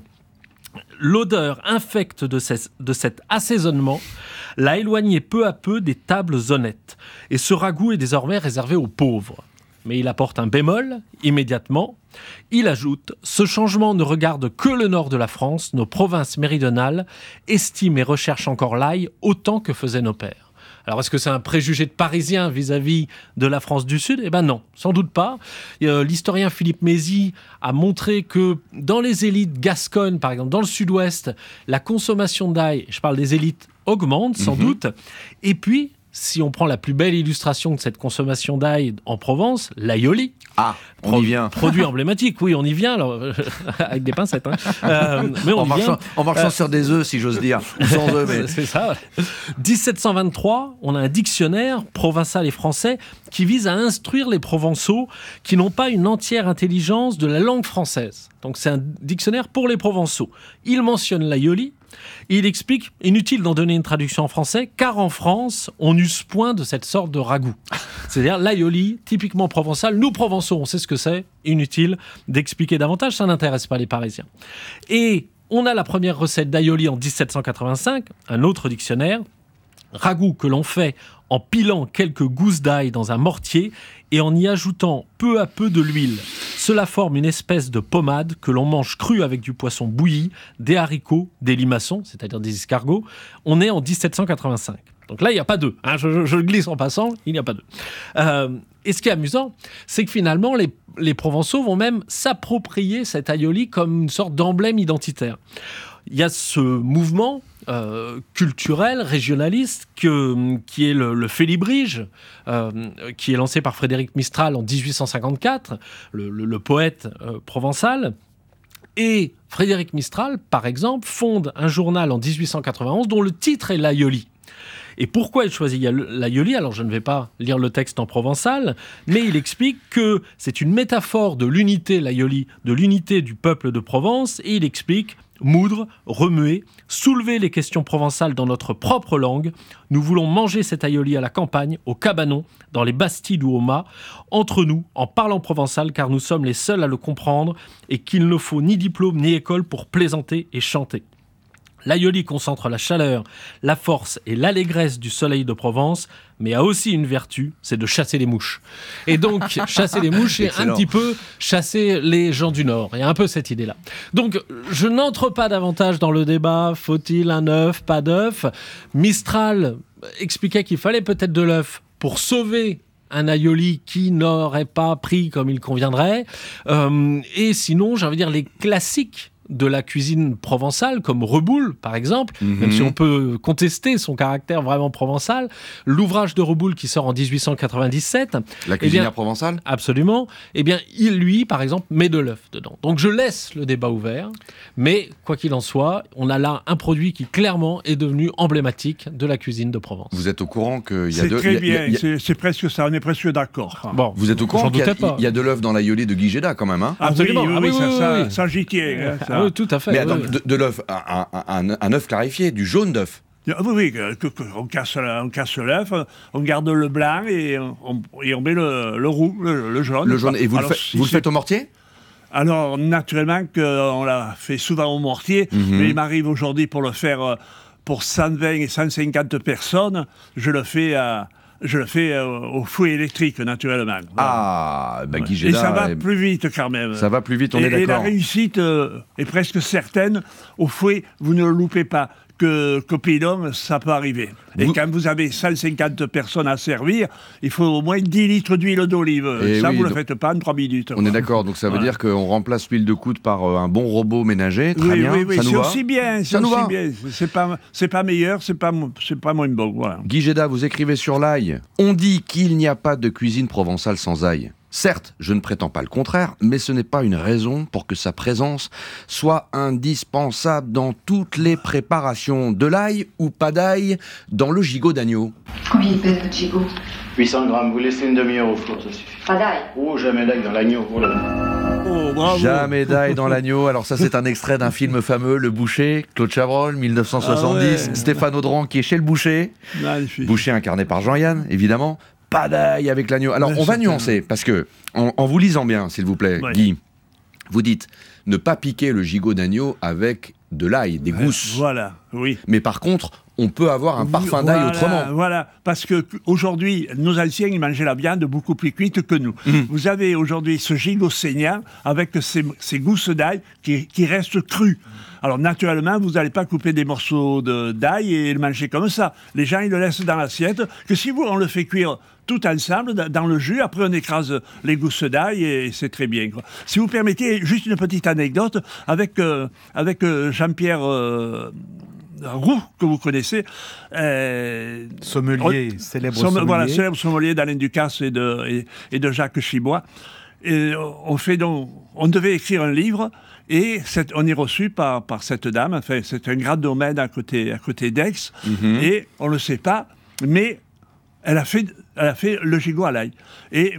l'odeur infecte de, ces, de cet assaisonnement l'a éloigné peu à peu des tables honnêtes. Et ce ragoût est désormais réservé aux pauvres. Mais il apporte un bémol, immédiatement. Il ajoute « Ce changement ne regarde que le nord de la France, nos provinces méridionales estiment et recherchent encore l'ail autant que faisaient nos pères. » Alors, est-ce que c'est un préjugé de Parisien vis-à-vis de la France du Sud ? Eh bien non, sans doute pas. Euh, l'historien Philippe Mézy a montré que dans les élites gasconnes, par exemple, dans le sud-ouest, la consommation d'ail, je parle des élites, augmente sans mmh. doute. Et puis, si on prend la plus belle illustration de cette consommation d'ail en Provence, l'aïoli. Ah, on Pro- y vient. Produit emblématique, oui, on y vient, alors, avec des pincettes. Hein. Euh, mais on en, y marchant, vient. en marchant euh, sur des œufs, si j'ose dire. Ou sans œufs, mais... C'est ça. dix-sept cent vingt-trois, on a un dictionnaire provençal et français qui vise à instruire les Provençaux qui n'ont pas une entière intelligence de la langue française. Donc c'est un dictionnaire pour les Provençaux. Il mentionne l'aïoli, Il explique, inutile d'en donner une traduction en français, car en France, on use point de cette sorte de ragoût. C'est-à-dire l'aïoli, typiquement provençal. Nous, Provençaux, on sait ce que c'est. Inutile d'expliquer davantage, ça n'intéresse pas les Parisiens. Et on a la première recette d'aïoli en dix-sept cent quatre-vingt-cinq, un autre dictionnaire. Ragoût que l'on fait en pilant quelques gousses d'ail dans un mortier et en y ajoutant peu à peu de l'huile. Cela forme une espèce de pommade que l'on mange crue avec du poisson bouilli, des haricots, des limaçons, c'est-à-dire des escargots. On est en dix-sept cent quatre-vingt-cinq. Donc là, il n'y a pas d'œufs. Hein, je, je, je le glisse en passant, il n'y a pas d'œufs. Euh, et ce qui est amusant, c'est que finalement, les, les Provençaux vont même s'approprier cet aïoli comme une sorte d'emblème identitaire. Il y a ce mouvement euh, culturel, régionaliste, que, qui est le, le félibrige, euh, qui est lancé par Frédéric Mistral en dix-huit cent cinquante-quatre, le, le, le poète euh, provençal. Et Frédéric Mistral, par exemple, fonde un journal en dix-huit cent quatre-vingt-onze dont le titre est l'Aïoli. Et pourquoi il choisit l'Aïoli ? Alors, je ne vais pas lire le texte en provençal, mais il explique que c'est une métaphore de l'unité, l'Aïoli, de l'unité du peuple de Provence, et il explique moudre, remuer, soulever les questions provençales dans notre propre langue. Nous voulons manger cet aïoli à la campagne, au cabanon, dans les bastides ou au mât, entre nous, en parlant provençal, car nous sommes les seuls à le comprendre et qu'il ne faut ni diplôme ni école pour plaisanter et chanter. L'aïoli concentre la chaleur, la force et l'allégresse du soleil de Provence, mais a aussi une vertu, c'est de chasser les mouches. Et donc, chasser les mouches, c'est un petit peu chasser les gens du Nord. Il y a un peu cette idée-là. Donc, je n'entre pas davantage dans le débat, faut-il un œuf, pas d'œuf ? Mistral expliquait qu'il fallait peut-être de l'œuf pour sauver un aïoli qui n'aurait pas pris comme il conviendrait. Euh, et sinon, j'ai envie de dire, les classiques de la cuisine provençale, comme Reboul, par exemple, mmh. même si on peut contester son caractère vraiment provençal. L'ouvrage de Reboul qui sort en dix-huit cent quatre-vingt-dix-sept. La cuisinière eh bien, provençale ? Absolument. Eh bien, il, lui, par exemple, met de l'œuf dedans. Donc, je laisse le débat ouvert, mais quoi qu'il en soit, on a là un produit qui, clairement, est devenu emblématique de la cuisine de Provence. Vous êtes au courant qu'il y a c'est de... très y a, bien, y a... c'est, c'est presque ça, on est presque d'accord. Bon, vous êtes au courant qu'il y a, il y a de l'œuf dans l'aïoli de Guy Géda, quand même, hein ? Absolument, oui, oui, ah, oui, oui, oui, ça, oui, ça, ça j'y tiens. Hein, ça. Ah, oui, tout à fait. Mais oui, attends, oui. de, de l'œuf, un, un, un, un œuf clarifié, du jaune d'œuf. Oui, oui, que, que, on, casse, on casse l'œuf, on garde le blanc et on, et on met le, le roux, le, le jaune. Le jaune, et vous, Alors, le, fa- si vous le faites au mortier ? Alors, naturellement, qu'on l'a fait souvent au mortier, mm-hmm. mais il m'arrive aujourd'hui pour le faire pour cent vingt et cent cinquante personnes, je le fais à... Je le fais euh, au fouet électrique, naturellement. Ah, bah Guy Géda, et ça va est... plus vite, quand même. Ça va plus vite, on et, est d'accord. Et la réussite euh, est presque certaine. Au fouet, vous ne le loupez pas. Que, qu'au Pays d'Homme, ça peut arriver. Et vous... quand vous avez cent cinquante personnes à servir, il faut au moins dix litres d'huile d'olive. Et ça, oui, vous ne donc... le faites pas en trois minutes. On quoi. Est d'accord, donc ça veut voilà. dire qu'on remplace l'huile de coude par euh, un bon robot ménager. Très oui, bien, oui, oui, ça nous c'est va. Aussi bien, c'est ça aussi bien. C'est pas, c'est pas meilleur, c'est pas, c'est pas moins bon. Voilà. Guy Géda, vous écrivez sur l'ail. On dit qu'il n'y a pas de cuisine provençale sans ail. Certes, je ne prétends pas le contraire, mais ce n'est pas une raison pour que sa présence soit indispensable dans toutes les préparations. De l'ail ou pas d'ail dans le gigot d'agneau. Combien il pèse votre gigot ? huit cents grammes, vous laissez une demi-heure au four, ça suffit. Pas d'ail ? Oh, jamais d'ail dans l'agneau, oh là là. Oh, bravo. Jamais d'ail dans l'agneau. Alors ça, c'est un extrait d'un film fameux, Le Boucher, Claude Chabrol, dix-neuf cent soixante-dix, ah ouais. Stéphane Audran qui est chez le boucher. Magnifique. Boucher incarné par Jean-Yann, évidemment. Pas d'ail avec l'agneau. Alors, on va nuancer, parce que, en, en vous lisant bien, s'il vous plaît, ouais. Guy, vous dites ne pas piquer le gigot d'agneau avec de l'ail, des ouais, gousses. Voilà, oui. Mais par contre, on peut avoir un parfum voilà, d'ail autrement. Voilà, parce qu'aujourd'hui, nos anciens, ils mangeaient la viande beaucoup plus cuite que nous. Mmh. Vous avez aujourd'hui ce gigot saignant avec ces, ces gousses d'ail qui, qui restent crues. Alors, naturellement, vous n'allez pas couper des morceaux de, d'ail et le manger comme ça. Les gens, ils le laissent dans l'assiette. Que si vous, on le fait cuire tout ensemble dans le jus, après on écrase les gousses d'ail et c'est très bien, quoi. Si vous permettez, juste une petite anecdote avec, euh, avec euh, Jean-Pierre euh, Roux, que vous connaissez. Euh, sommelier, on, célèbre somm, sommelier. Voilà, célèbre sommelier d'Alain Ducasse et de, et, et de Jacques Chibois. Et on, fait donc, on devait écrire un livre et cette, on est reçu par, par cette dame. Enfin, c'est un grand domaine à côté, à côté d'Aix. Mm-hmm. Et on ne le sait pas, mais elle a fait, elle a fait le gigot à l'ail. Et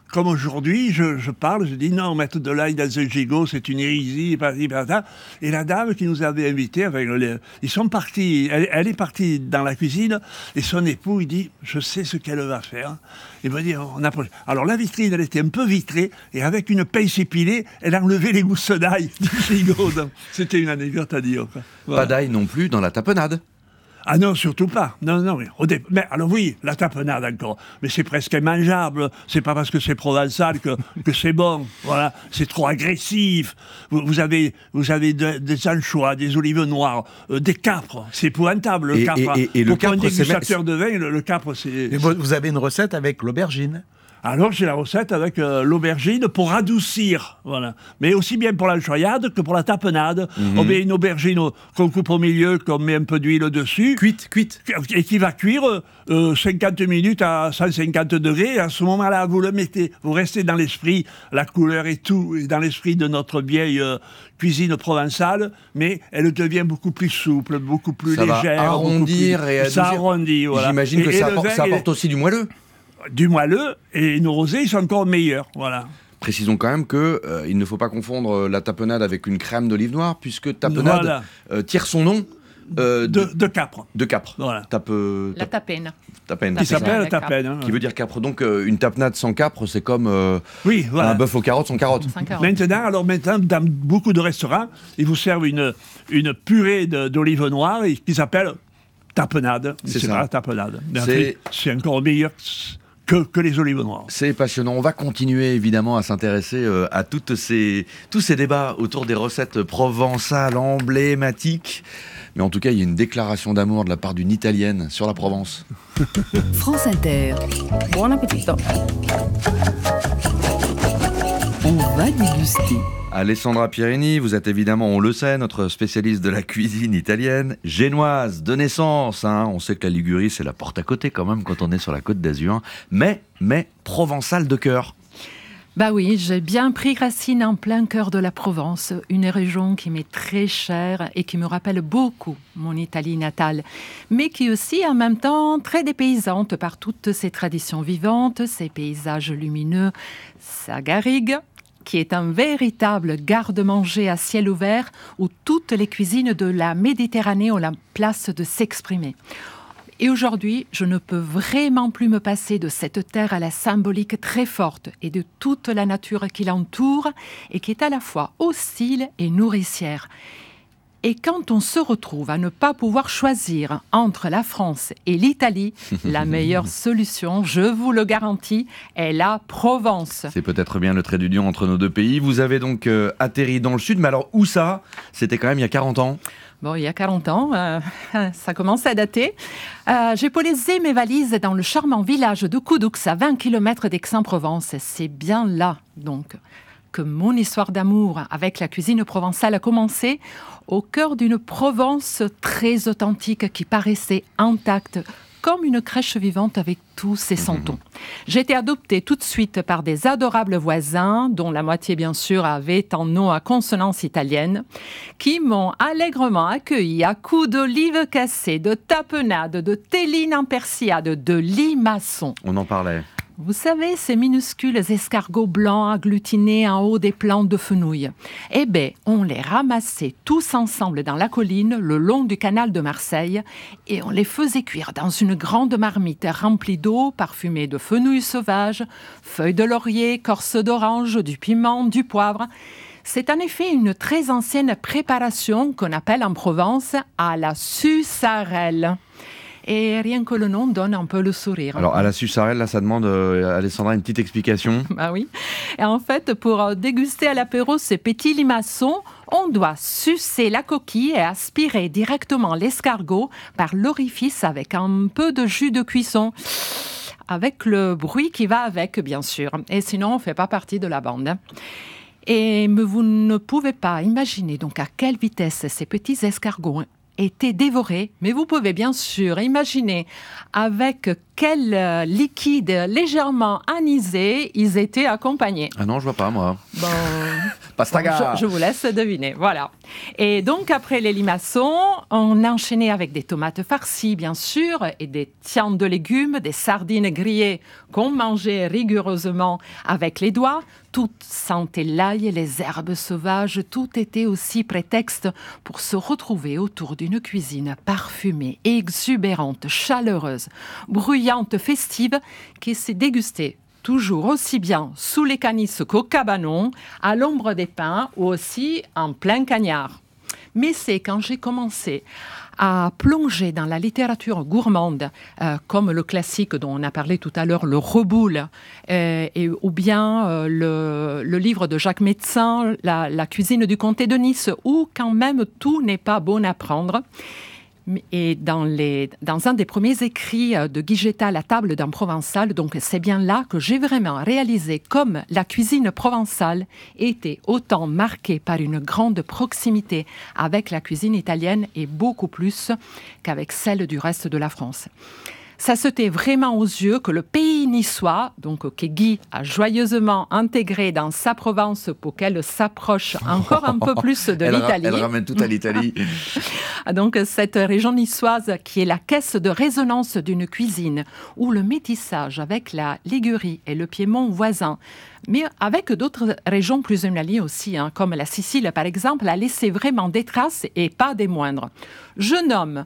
comme aujourd'hui, je, je parle, je dis non, mettre de l'ail dans un gigot, c'est une hérésie, et, pas- et, pas- et la dame qui nous avait invités, avec les- ils sont partis, elle, elle est partie dans la cuisine, et son époux, il dit, je sais ce qu'elle va faire. Il me dit, on approche. Alors la vitrine, elle était un peu vitrée, et avec une pince épilée, elle a enlevé les gousses d'ail du gigot. Donc, c'était une anecdote à dire. Quoi. Voilà. Pas d'ail non plus dans la tapenade. Ah non, surtout pas. Non, non, mais, au dé- mais alors oui, la tapenade encore. Mais c'est presque immangeable. C'est pas parce que c'est provençal que, que c'est bon. Voilà, c'est trop agressif. Vous, vous avez, vous avez de- des anchois, des olives noires, euh, des capres. C'est épouvantable, le Et- capre. et- et- et le Pour un capre, c'est dégustateur de vin, le, le capre, c'est... Et vous, vous avez une recette avec l'aubergine. Alors j'ai la recette avec euh, l'aubergine pour adoucir, voilà. Mais aussi bien pour l'enchoyade que pour la tapenade. Mhm. On met une aubergine au- qu'on coupe au milieu, qu'on met un peu d'huile dessus. Cuite, cuite. Et qui va cuire euh, cinquante minutes à cent cinquante degrés. Et à ce moment-là, vous le mettez. Vous restez dans l'esprit, la couleur et tout, et dans l'esprit de notre vieille euh, cuisine provençale, mais elle devient beaucoup plus souple, beaucoup plus Ça va légère. arrondir beaucoup plus- et adoucir. Ça arrondit, voilà. J'imagine que Et- et ça le apporte, vin, ça il est- apporte aussi du moelleux. Du moelleux, et nos rosés, ils sont encore meilleurs, voilà. Précisons quand même qu'il euh, ne faut pas confondre euh, la tapenade avec une crème d'olive noire, puisque tapenade Voilà. euh, tire son nom euh, De, de capre. de capre. Voilà. Tape, euh, La tapenne. tapenne. Qui c'est ça. s'appelle la tapenne. hein. Qui veut dire capre. Donc euh, une tapenade sans capre, c'est comme euh, Oui, voilà. un bœuf aux carottes sans carottes. cinq carottes. Maintenant, alors maintenant, dans beaucoup de restaurants, ils vous servent une, une purée de- d'olive noire et- qui s'appelle tapenade. C'est C'est ça. pas la tapenade. Mais en C'est- fait, c'est encore meilleur que, que les olives noires. C'est passionnant. On va continuer évidemment à s'intéresser euh, à toutes ces, tous ces débats autour des recettes provençales emblématiques. Mais en tout cas, il y a une déclaration d'amour de la part d'une Italienne sur la Provence. France Inter, Buon appetito. on va déguster. Alessandra Pierini, vous êtes évidemment, on le sait, notre spécialiste de la cuisine italienne, génoise de naissance. Hein. On sait que la Ligurie, c'est la porte à côté quand même quand on est sur la Côte d'Azur. Mais, mais provençale de cœur. Bah oui, j'ai bien pris racine en plein cœur de la Provence, une région qui m'est très chère et qui me rappelle beaucoup mon Italie natale, mais qui est aussi en même temps très dépaysante par toutes ses traditions vivantes, ses paysages lumineux, sa garrigue, qui est un véritable garde-manger à ciel ouvert où toutes les cuisines de la Méditerranée ont la place de s'exprimer. Et aujourd'hui, je ne peux vraiment plus me passer de cette terre à la symbolique très forte et de toute la nature qui l'entoure et qui est à la fois hostile et nourricière. Et quand on se retrouve à ne pas pouvoir choisir entre la France et l'Italie, la meilleure solution, je vous le garantis, est la Provence. C'est peut-être bien le trait d'union entre nos deux pays. Vous avez donc euh, atterri dans le sud, mais alors où ça? C'était quand même il y a quarante ans. Bon, il y a quarante ans, euh, ça commence à dater. Euh, j'ai posé mes valises dans le charmant village de Coudoux, à vingt kilomètres d'Aix-en-Provence. C'est bien là, donc, que mon histoire d'amour avec la cuisine provençale a commencé, au cœur d'une Provence très authentique qui paraissait intacte, comme une crèche vivante avec tous ses santons. J'ai été adoptée tout de suite par des adorables voisins, dont la moitié bien sûr avait un nom à consonance italienne, qui m'ont allègrement accueilli à coups d'olives cassées, de tapenades, de télines en persillade, de limaçons. On en parlait. Vous savez, ces minuscules escargots blancs agglutinés en haut des plantes de fenouil. Eh bien, on les ramassait tous ensemble dans la colline, le long du canal de Marseille, et on les faisait cuire dans une grande marmite remplie d'eau, parfumée de fenouil sauvage, feuilles de laurier, écorce d'orange, du piment, du poivre. C'est en effet une très ancienne préparation qu'on appelle en Provence à la sussarelle. Et rien que le nom donne un peu le sourire. Alors à la sussarelle, là, ça demande euh, à Alessandra une petite explication. Bah oui. Et en fait, pour déguster à l'apéro ces petits limaçons, on doit sucer la coquille et aspirer directement l'escargot par l'orifice avec un peu de jus de cuisson. Avec le bruit qui va avec, bien sûr. Et sinon, on ne fait pas partie de la bande. Et vous ne pouvez pas imaginer donc à quelle vitesse ces petits escargots étaient dévorés, mais vous pouvez bien sûr imaginer avec quel euh, liquide légèrement anisé ils étaient accompagnés. Ah non, je vois pas, moi. Bon, Pastaga. Je, je vous laisse deviner, voilà. Et donc, après les limaçons, on enchaînait avec des tomates farcies, bien sûr, et des tiens de légumes, des sardines grillées qu'on mangeait rigoureusement avec les doigts. Tout sentait l'ail et les herbes sauvages. Tout était aussi prétexte pour se retrouver autour d'une cuisine parfumée, exubérante, chaleureuse, bruyante, festive, qui s'est dégustée toujours aussi bien sous les canisses qu'au cabanon, à l'ombre des pins ou aussi en plein cagnard. Mais c'est quand j'ai commencé à plonger dans la littérature gourmande, euh, comme le classique dont on a parlé tout à l'heure, le Reboul, euh, et, ou bien euh, le, le livre de Jacques Médecin, la, la cuisine du comté de Nice, où quand même tout n'est pas bon à prendre. Et dans, les, dans un des premiers écrits de Guy Getta, La table d'un provençal, donc c'est bien là que j'ai vraiment réalisé comme la cuisine provençale était autant marquée par une grande proximité avec la cuisine italienne et beaucoup plus qu'avec celle du reste de la France. Ça se tait vraiment aux yeux que le pays niçois, donc que Guy a joyeusement intégré dans sa Provence pour qu'elle s'approche encore un peu plus de elle l'Italie. Ra- elle ramène tout à l'Italie. Donc cette région niçoise qui est la caisse de résonance d'une cuisine où le métissage avec la Ligurie et le Piémont voisin, mais avec d'autres régions plus éloignées aussi, hein, comme la Sicile par exemple, a laissé vraiment des traces et pas des moindres. Je nomme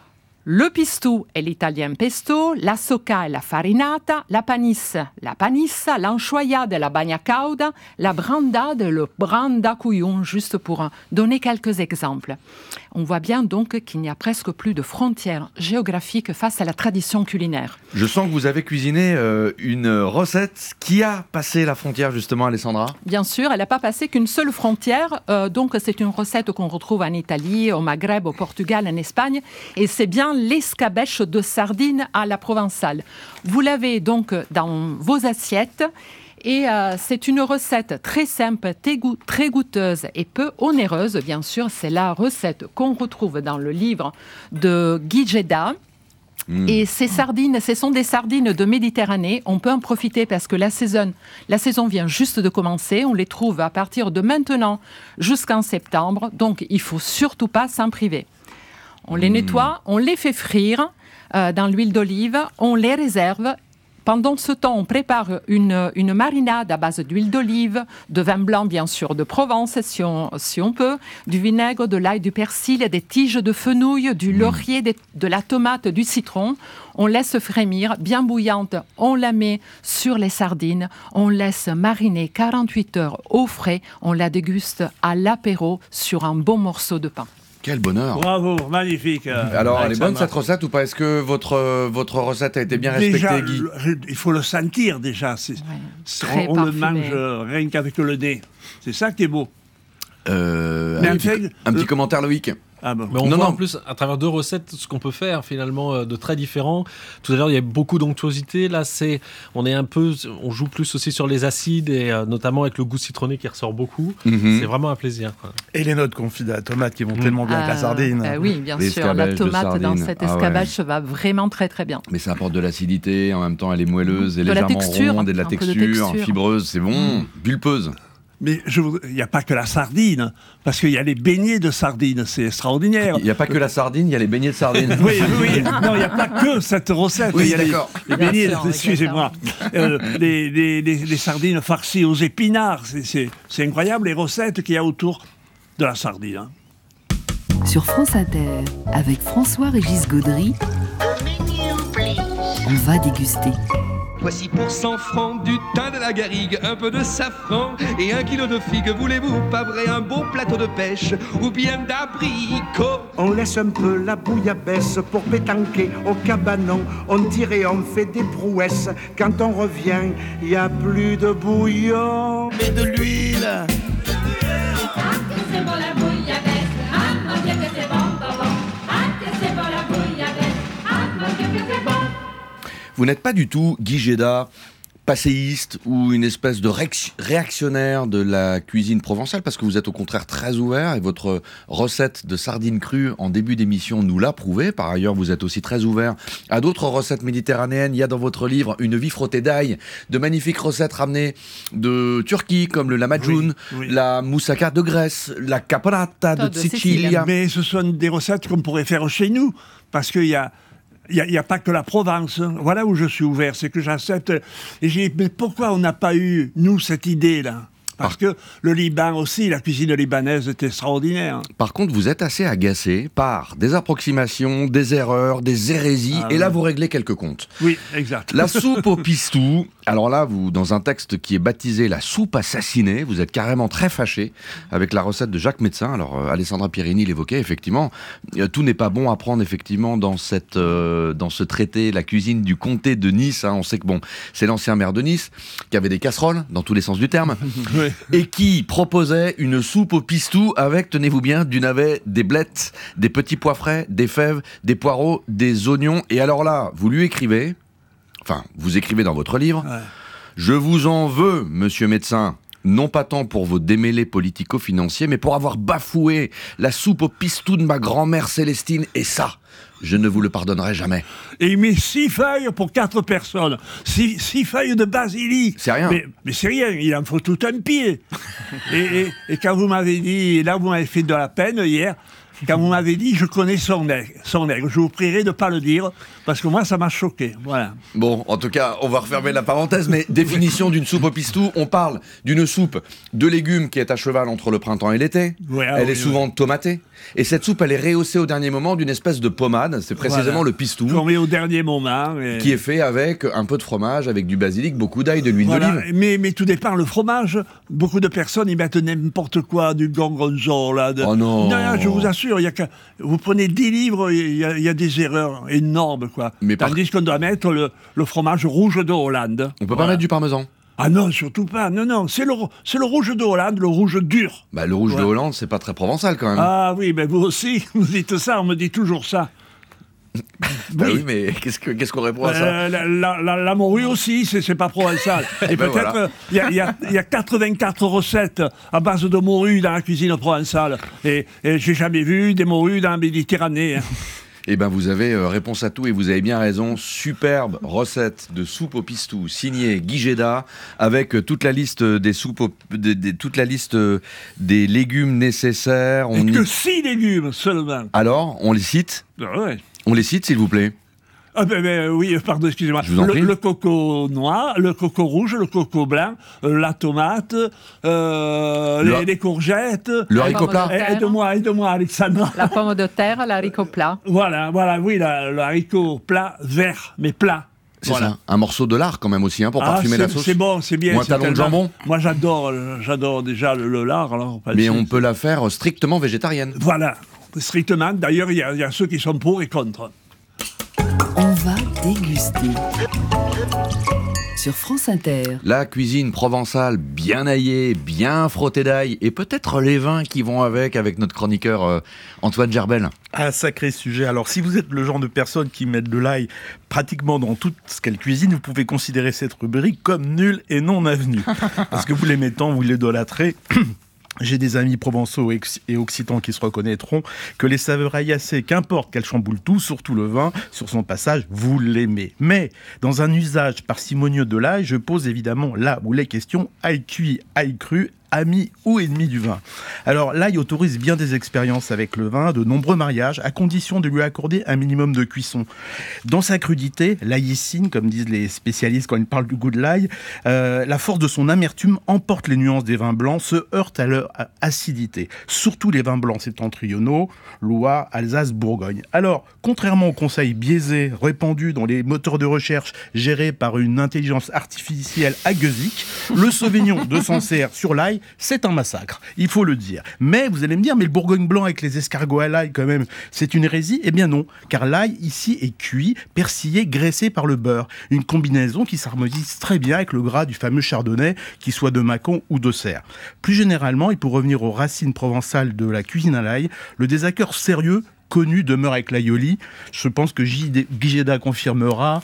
le pistou et l'italien pesto, la socca et la farinata, la panisse, la panissa, l'anchoyade et la bagna cauda, la brandade et le brandacouillon, juste pour donner quelques exemples. On voit bien donc qu'il n'y a presque plus de frontières géographiques face à la tradition culinaire. Je sens que vous avez cuisiné euh, une recette qui a passé la frontière justement, Alessandra. Bien sûr, elle n'a pas passé qu'une seule frontière, euh, donc c'est une recette qu'on retrouve en Italie, au Maghreb, au Portugal, en Espagne, et c'est bien l'escabèche de sardines à la provençale. Vous l'avez donc dans vos assiettes. Et euh, c'est une recette très simple, très goûteuse et peu onéreuse, bien sûr. C'est la recette qu'on retrouve dans le livre de Guy Getta. Mmh. Et ces sardines, ce sont des sardines de Méditerranée. On peut en profiter parce que la saison, la saison vient juste de commencer. On les trouve à partir de maintenant jusqu'en septembre. Donc, il ne faut surtout pas s'en priver. On les nettoie, on les fait frire euh, dans l'huile d'olive, on les réserve. Pendant ce temps, on prépare une, une marinade à base d'huile d'olive, de vin blanc, bien sûr, de Provence, si on, si on peut, du vinaigre, de l'ail, du persil, des tiges de fenouil, du laurier, de, de la tomate, du citron. On laisse frémir, bien bouillante, on la met sur les sardines, on laisse mariner quarante-huit heures au frais, on la déguste à l'apéro sur un bon morceau de pain. Quel bonheur. Bravo, magnifique. euh, Alors, elle est bonne Alexandra. cette recette ou pas? Est-ce que votre, euh, votre recette a été bien Déjà, respectée, Guy? le- il faut le sentir déjà. C'est- c'est- Très on, on le parfumé. mange euh, rien qu'avec le nez. C'est ça qui est beau. Euh, Mais un, en petit, fait, un petit le- commentaire, Loïc. Ah bon. Mais on Non, voit non. en plus, à travers deux recettes, ce qu'on peut faire finalement euh, de très différent. Tout à l'heure, il y a beaucoup d'onctuosité. Là, c'est, on est un peu, on joue plus aussi sur les acides et euh, notamment avec le goût citronné qui ressort beaucoup. Mhm. C'est vraiment un plaisir, quoi. Et les notes confites à la tomate qui vont Mmh. tellement bien avec la Ah, sardine. euh, oui, bien Les sûr. La escabèches de tomate dans sardines. cette Ah ouais. escabèche va vraiment très très bien. Mais ça apporte de l'acidité, en même temps elle est moelleuse et De la légèrement texture, ronde et de la un peu de texture, texture. fibreuse, c'est bon, pulpeuse. Mais je voudrais- il n'y a pas que la sardine, parce qu'il y a les beignets de sardines, c'est extraordinaire. Il n'y a pas que la sardine, il y a les beignets de sardine. Oui, oui, oui. Non, il n'y a pas que cette recette. Oui, il y a les, d'accord. les Bien beignets, sûr, excusez-moi. Euh, les, les- les- les sardines farcies aux épinards, c'est- c'est c'est incroyable les recettes qu'il y a autour de la sardine. hein. Sur France Inter, avec François-Régis Gaudry, on va déguster. Voici pour cent francs du thym de la garrigue, un peu de safran et un kilo de figues. Voulez-vous pas vrai un bon plateau de pêche ou bien d'abricots? On laisse un peu la bouillabaisse pour pétanquer au cabanon. On tire et on fait des prouesses. Quand on revient, il n'y a plus de bouillon. Et de l'huile. C'est bon la bouillabaisse, ah mon Dieu que c'est bon, bon, bon. Ah que c'est bon la bouillabaisse, ah mon Dieu que c'est bon. Vous n'êtes pas du tout Guy Getta, passéiste ou une espèce de réac- réactionnaire de la cuisine provençale, parce que vous êtes au contraire très ouvert et votre recette de sardines crues en début d'émission nous l'a prouvé. Par ailleurs, vous êtes aussi très ouvert à d'autres recettes méditerranéennes. Il y a dans votre livre Une vie frottée d'ail, de magnifiques recettes ramenées de Turquie, comme le lamajoun, oui, oui. la moussaka de Grèce, la caponata de, de Sicilie. Mais ce sont des recettes qu'on pourrait faire chez nous, parce qu'il y a Il n'y a, a pas que la Provence. Voilà où je suis ouvert, c'est que j'accepte. Et j'ai dit, mais pourquoi on n'a pas eu, nous, cette idée-là ? Parce que le Liban aussi, la cuisine libanaise est extraordinaire. Par contre, vous êtes assez agacé par des approximations, des erreurs, des hérésies, ah, et là, oui. vous réglez quelques comptes. Oui, exact. La soupe au pistou. Alors là, vous, dans un texte qui est baptisé la soupe assassinée, vous êtes carrément très fâché avec la recette de Jacques Médecin. Alors, euh, Alessandra Pierini l'évoquait, effectivement. Euh, tout n'est pas bon à prendre, effectivement, dans, cette, euh, dans ce traité, la cuisine du comté de Nice. Hein. On sait que, bon, c'est l'ancien maire de Nice qui avait des casseroles, dans tous les sens du terme. Oui. Et qui proposait une soupe au pistou avec, tenez-vous bien, du navet, des blettes, des petits pois frais, des fèves, des poireaux, des oignons. Et alors là, vous lui écrivez, enfin, vous écrivez dans votre livre, ouais. « Je vous en veux, monsieur médecin, non pas tant pour vos démêlés politico-financiers, mais pour avoir bafoué la soupe au pistou de ma grand-mère Célestine, et ça, je ne vous le pardonnerai jamais. » Et il met six feuilles pour quatre personnes. Six, six feuilles de basilic. C'est rien. Mais, mais c'est rien, il en faut tout un pied. et, et, et quand vous m'avez dit, et là vous m'avez fait de la peine hier, quand vous m'avez dit, je connais son aigle, son aigle. Je vous prierai de ne pas le dire, parce que moi, ça m'a choqué. Voilà. Bon, en tout cas, on va refermer la parenthèse, mais définition d'une soupe au pistou, on parle d'une soupe de légumes qui est à cheval entre le printemps et l'été. Ouais, ah, elle oui, est souvent oui. tomatée. Et cette soupe, elle est rehaussée au dernier moment d'une espèce de pommade, c'est précisément voilà. le pistou. On met au dernier moment. Et... Qui est fait avec un peu de fromage, avec du basilic, beaucoup d'ail, de l'huile voilà. d'olive. Mais, mais tout dépend, le fromage, beaucoup de personnes, ils mettent n'importe quoi, du gorgonzola. Là, de... Oh non. Non, je vous assure, il y a que... vous prenez dix livres, il y, a, il y a des erreurs énormes, quoi. Mais Tandis par... qu'on doit mettre le, le fromage rouge de Hollande. On peut voilà. pas mettre du parmesan? Ah non, surtout pas. Non, non, c'est le, c'est le rouge de Hollande, le rouge dur. Bah, le rouge ouais. de Hollande, c'est pas très provençal quand même. Ah oui, mais vous aussi, vous dites ça, on me dit toujours ça. bah oui. oui, mais qu'est-ce, que, qu'est-ce qu'on répond à ça euh, La, la, la, la morue aussi, c'est, c'est pas provençal. Et ben peut-être, il voilà. y, y, a, y a quatre-vingt-quatre recettes à base de morue dans la cuisine provençale. Et, et j'ai jamais vu des morues dans la Méditerranée. Hein. Eh bien, vous avez euh, réponse à tout et vous avez bien raison. Superbe recette de soupe au pistou signée Guy Géda avec euh, toute la liste des soupes, au, de, de, toute la liste euh, des légumes nécessaires. On et y... que six légumes seulement. Alors, on les cite ah ouais. On les cite, s'il vous plaît. Ah ben, ben oui, pardon, excusez-moi. Le, le coco noir, le coco rouge, le coco blanc, euh, la tomate, euh, le, les, les courgettes. Le haricot plat. Aide-moi, aide-moi, Alexandra. La pomme de terre, l'haricot plat. Voilà, voilà, oui, la, le haricot plat vert, mais plat. C'est voilà. ça, un morceau de lard quand même aussi, hein, pour ah, parfumer la sauce. C'est bon, c'est bien. Ou un talon de jambon. Moi j'adore, j'adore déjà le, le lard. Alors, mais on peut la faire strictement végétarienne. Voilà, strictement. D'ailleurs, il y, y a ceux qui sont pour et contre. On va déguster. Sur France Inter. La cuisine provençale bien aillée, bien frottée d'ail, et peut-être les vins qui vont avec, avec notre chroniqueur euh, Antoine Gerbel. Un sacré sujet. Alors, si vous êtes le genre de personne qui met de l'ail pratiquement dans tout ce qu'elle cuisine, vous pouvez considérer cette rubrique comme nulle et non avenue. Parce que vous l'aimez tant, vous l'idolâtrez. J'ai des amis provençaux et occitans qui se reconnaîtront que les saveurs aillacées, qu'importe qu'elles chamboulent tout, surtout le vin, sur son passage, vous l'aimez. Mais dans un usage parcimonieux de l'ail, je pose évidemment là où les questions ail cuit, ail cru, ami ou ennemi du vin. Alors l'ail autorise bien des expériences avec le vin, de nombreux mariages, à condition de lui accorder un minimum de cuisson. Dans sa crudité, l'aillicine, comme disent les spécialistes quand ils parlent du goût de l'ail, euh, la force de son amertume emporte les nuances des vins blancs, se heurte à leur acidité. Surtout les vins blancs septentrionaux, Loire, Alsace, Bourgogne. Alors, contrairement aux conseils biaisés répandus dans les moteurs de recherche gérés par une intelligence artificielle agueusique, le Sauvignon de Sancerre sur l'ail, c'est un massacre, il faut le dire. Mais vous allez me dire, mais le Bourgogne blanc avec les escargots à l'ail quand même, c'est une hérésie? Eh bien non, car l'ail ici est cuit, persillé, graissé par le beurre. Une combinaison qui s'harmonise très bien avec le gras du fameux chardonnay, qu'il soit de Mâcon ou d'Auxerre. Plus généralement, et pour revenir aux racines provençales de la cuisine à l'ail, le désaccord sérieux connu demeure avec l'aïoli. Je pense que Guy Géda confirmera.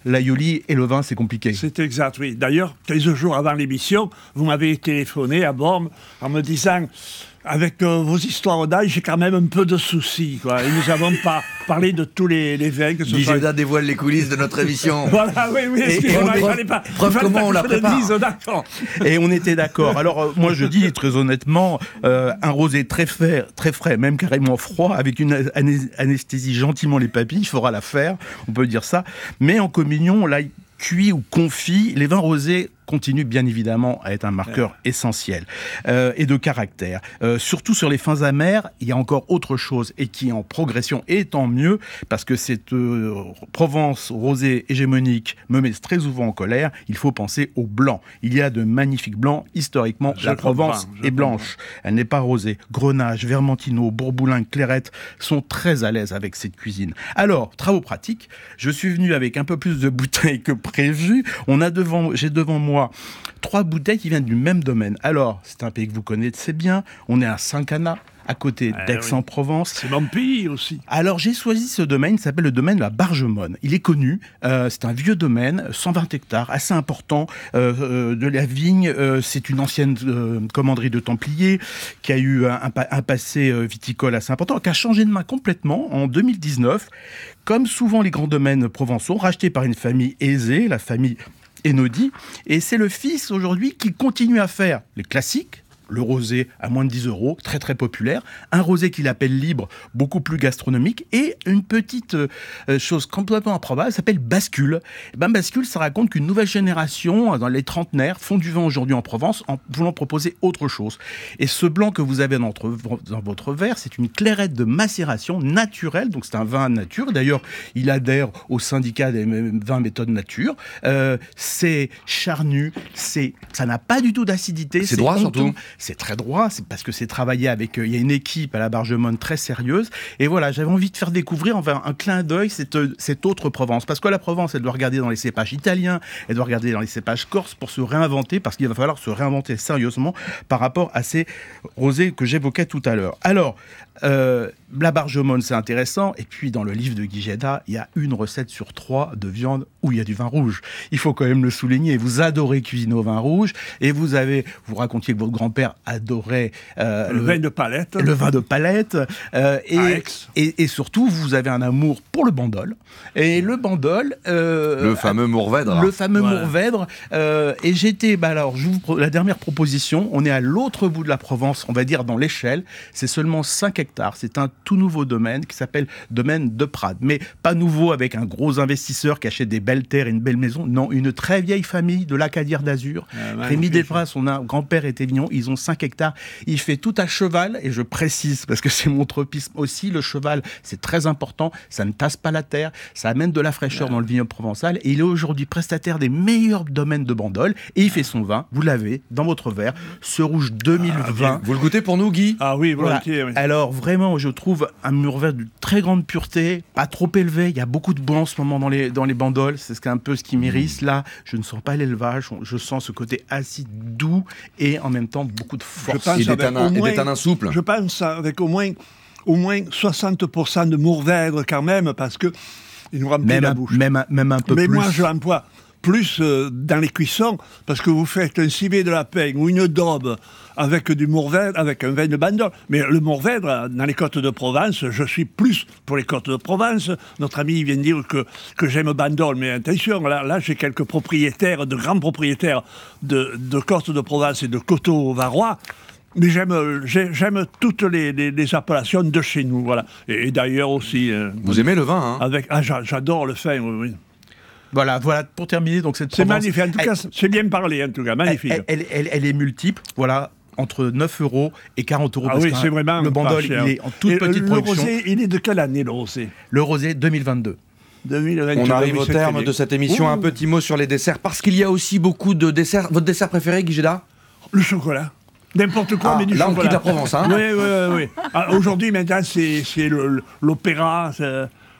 l'aioli et le vin, c'est compliqué. C'est exact, oui. D'ailleurs, quinze jours avant l'émission, vous m'avez téléphoné à Bormes en me disant... Avec euh, vos histoires d'ail, j'ai quand même un peu de soucis, quoi. Et nous n'avons pas parlé de tous les, les vins. Que ce Guy soit... Géda dévoile les coulisses de notre émission. Voilà, oui, oui, excusez-moi, il ne fallait pas... Preuve comment on la prépare. Dise, d'accord. Et on était d'accord. Alors, euh, moi, je dis très honnêtement, euh, un rosé très frais, très frais, même carrément froid, avec une ané- anesthésie gentiment les papilles, fera l'affaire, on peut dire ça. Mais en communion, l'ail cuit ou confit, les vins rosés continue bien évidemment à être un marqueur ouais. essentiel euh, et de caractère. Euh, surtout sur les fins amères, il y a encore autre chose et qui est en progression, et tant mieux, parce que cette euh, Provence rosée hégémonique me met très souvent en colère. Il faut penser au blanc. Il y a de magnifiques blancs. Historiquement, je la Provence est blanche. Elle n'est pas rosée. Grenache, Vermentino, Bourboulin, Clairette sont très à l'aise avec cette cuisine. Alors, travaux pratiques. Je suis venu avec un peu plus de bouteilles que prévu. On a devant, j'ai devant moi trois bouteilles qui viennent du même domaine. Alors, c'est un pays que vous connaissez bien. On est à Saint-Cana, à côté ah, d'Aix-en-Provence. Oui. C'est mon pays aussi. Alors, j'ai choisi ce domaine, il s'appelle le domaine de la Bargemone. Il est connu, euh, c'est un vieux domaine, cent vingt hectares, assez important, euh, euh, de la vigne. Euh, c'est une ancienne euh, commanderie de Templiers qui a eu un, un, un passé euh, viticole assez important, qui a changé de main complètement en deux mille dix-neuf. Comme souvent les grands domaines provençaux, rachetés par une famille aisée, la famille Enodi, et c'est le fils aujourd'hui qui continue à faire les classiques, le rosé à moins de dix euros, très très populaire, un rosé qu'il appelle libre, beaucoup plus gastronomique, et une petite euh, chose complètement improbable, ça s'appelle Bascule. Et ben Bascule, ça raconte qu'une nouvelle génération, dans les trentenaires, font du vin aujourd'hui en Provence en voulant proposer autre chose. Et ce blanc que vous avez dans votre, dans votre verre, c'est une clairette de macération naturelle, donc c'est un vin nature. D'ailleurs, il adhère au syndicat des vins méthode nature. Euh, c'est charnu, c'est, ça n'a pas du tout d'acidité. C'est, c'est droit surtout. C'est très droit, c'est parce que c'est travaillé avec... Il euh, y a une équipe à la Bargemone très sérieuse. Et voilà, j'avais envie de faire découvrir enfin, un clin d'œil cette, cette autre Provence. Parce que la Provence, elle doit regarder dans les cépages italiens, elle doit regarder dans les cépages corses pour se réinventer, parce qu'il va falloir se réinventer sérieusement par rapport à ces rosés que j'évoquais tout à l'heure. Alors, euh, la Bargemone, c'est intéressant. Et puis, dans le livre de Guy Géda, il y a une recette sur trois de viande où il y a du vin rouge. Il faut quand même le souligner. Vous adorez cuisiner au vin rouge. Et vous avez... Vous racontiez que votre grand-père adorait... Euh, le, le vin de palette. Le vin de palette. Euh, et, et, et surtout, vous avez un amour pour le bandol. Et le bandol... Euh, le fameux Mourvèdre. Le fameux voilà. Mourvèdre. Euh, et j'étais... Bah alors, je vous, la dernière proposition, on est à l'autre bout de la Provence, on va dire dans l'échelle. C'est seulement cinq hectares. C'est un tout nouveau domaine qui s'appelle Domaine de Prades. Mais pas nouveau avec un gros investisseur qui achète des belles terres et une belle maison. Non, une très vieille famille de l'Acadière d'Azur. Ah, Rémi Delprin, son grand-père était vigneron. Ils ont cinq hectares. Il fait tout à cheval. Et je précise, parce que c'est mon tropisme aussi, le cheval, c'est très important. Ça ne tasse pas la terre. Ça amène de la fraîcheur ah. dans le vignoble provençal. Et il est aujourd'hui prestataire des meilleurs domaines de Bandol. Et il fait son vin. Vous l'avez dans votre verre. Ce rouge deux mille vingt. Ah, vous le goûtez pour nous, Guy ? Ah oui, volontiers. Voilà. Oui. Alors, vraiment, je trouve un Mourvèdre de très grande pureté, pas trop élevé. Il y a beaucoup de bois en ce moment dans les, dans les bandoles. C'est ce qui est un peu ce qui m'irrisse. Là, je ne sens pas l'élevage. Je sens ce côté acide, doux et en même temps beaucoup de force. Et des tanins souples. Je pense avec au moins, au moins soixante pour cent de Mourvèdre quand même, parce que il nous remplit même la un, bouche. Même, même un peu Mais plus. Mais moi, je l'emploie plus euh, dans les cuissons, parce que vous faites un civet de lapin ou une daube avec du Mourvèdre, avec un vin de Bandol. Mais le Mourvèdre, dans les côtes de Provence, je suis plus pour les côtes de Provence. Notre ami vient de dire que, que j'aime Bandol, mais attention, là, là j'ai quelques propriétaires, de grands propriétaires de, de côtes de Provence et de coteaux-varois. Mais j'aime, j'aime toutes les, les, les appellations de chez nous, voilà. Et, et d'ailleurs aussi... Euh, Vous aimez le vin, hein ? Avec, ah, j'adore le vin, oui, oui. Voilà, voilà, pour terminer, donc cette C'est Provence, magnifique, en tout elle, cas, c'est bien parlé, en tout cas, magnifique. Elle, elle, elle, elle est multiple, voilà, entre neuf euros et quarante euros. Ah oui, c'est vraiment le Bandol, il est en toute et petite le production. Le rosé, il est de quelle année, le rosé ? Le rosé, deux mille vingt-deux. deux mille vingt-deux. On arrive au terme de cette émission. Ouh. Un petit mot sur les desserts, parce qu'il y a aussi beaucoup de desserts. Votre dessert préféré, Guy Géda ? Le chocolat. N'importe quoi, ah, mais du là, chocolat. Là, on quitte la Provence, hein ? Oui, oui, oui. oui. Ah, aujourd'hui, maintenant, c'est, c'est le, l'opéra, c'est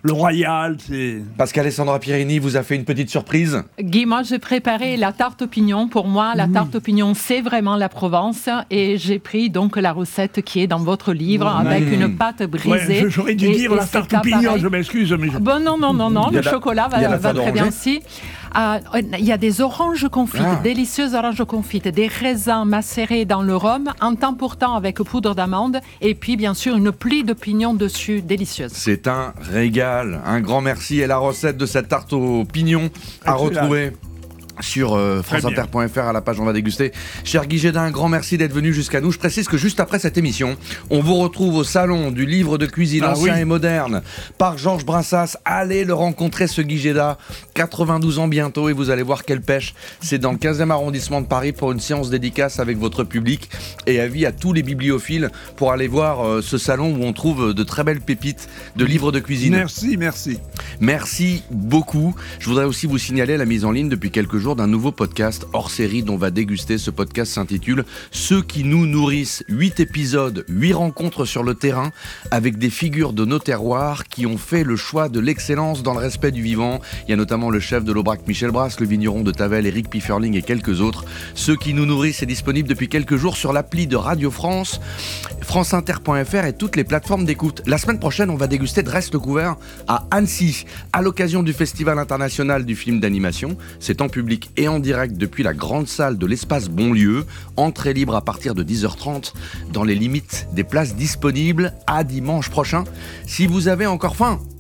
le royal, c'est... Parce qu'Alessandra Pierini vous a fait une petite surprise. Guy, moi j'ai préparé la tarte aux pignons. Pour moi, la tarte aux pignons, c'est vraiment la Provence. Et j'ai pris donc la recette qui est dans votre livre Mmh. avec une pâte brisée. Ouais, j'aurais dû et, dire et la c'est tarte pas aux pignons, pareil. je m'excuse. Mais je... Bon, non, non, non, non, le la- chocolat il y a va, la va fade très bien orangée. aussi. Ah, il y a des oranges confites, Ah. délicieuses oranges confites, des raisins macérés dans le rhum, en temps pour temps avec poudre d'amande, et puis bien sûr une pluie de pignons dessus, délicieuse. C'est un régal. Un grand merci. Et la recette de cette tarte aux pignons à Excellent. retrouver sur euh, Très bien. franceinter point f r à la page On va déguster. Cher Guy Gédin, un grand merci d'être venu jusqu'à nous. Je précise que juste après cette émission, on vous retrouve au salon du livre de cuisine Ah ancien oui. et moderne par Georges Brassas. Allez le rencontrer, ce Guy Gédin, quatre-vingt-douze ans bientôt, et vous allez voir quelle pêche. C'est dans le quinzième arrondissement de Paris pour une séance dédicace avec votre public, et avis à tous les bibliophiles pour aller voir euh, ce salon où on trouve de très belles pépites de livres de cuisine. Merci, merci. Merci beaucoup. Je voudrais aussi vous signaler la mise en ligne depuis quelques jours d'un nouveau podcast hors série dont on va déguster. Ce podcast s'intitule Ceux qui nous nourrissent. Huit épisodes, huit rencontres sur le terrain avec des figures de nos terroirs qui ont fait le choix de l'excellence dans le respect du vivant. Il y a notamment le chef de l'Aubrac Michel Brasse, le vigneron de Tavel Éric Pifferling et quelques autres. Ceux qui nous nourrissent est disponible depuis quelques jours sur l'appli de Radio France, franceinter point f r et toutes les plateformes d'écoute. La semaine prochaine, on va déguster Dresse le couvert à Annecy à l'occasion du Festival international du film d'animation. C'est en public et en direct depuis la grande salle de l'espace Bonlieu. Entrée libre à partir de dix heures trente dans les limites des places disponibles. À dimanche prochain. Si vous avez encore faim,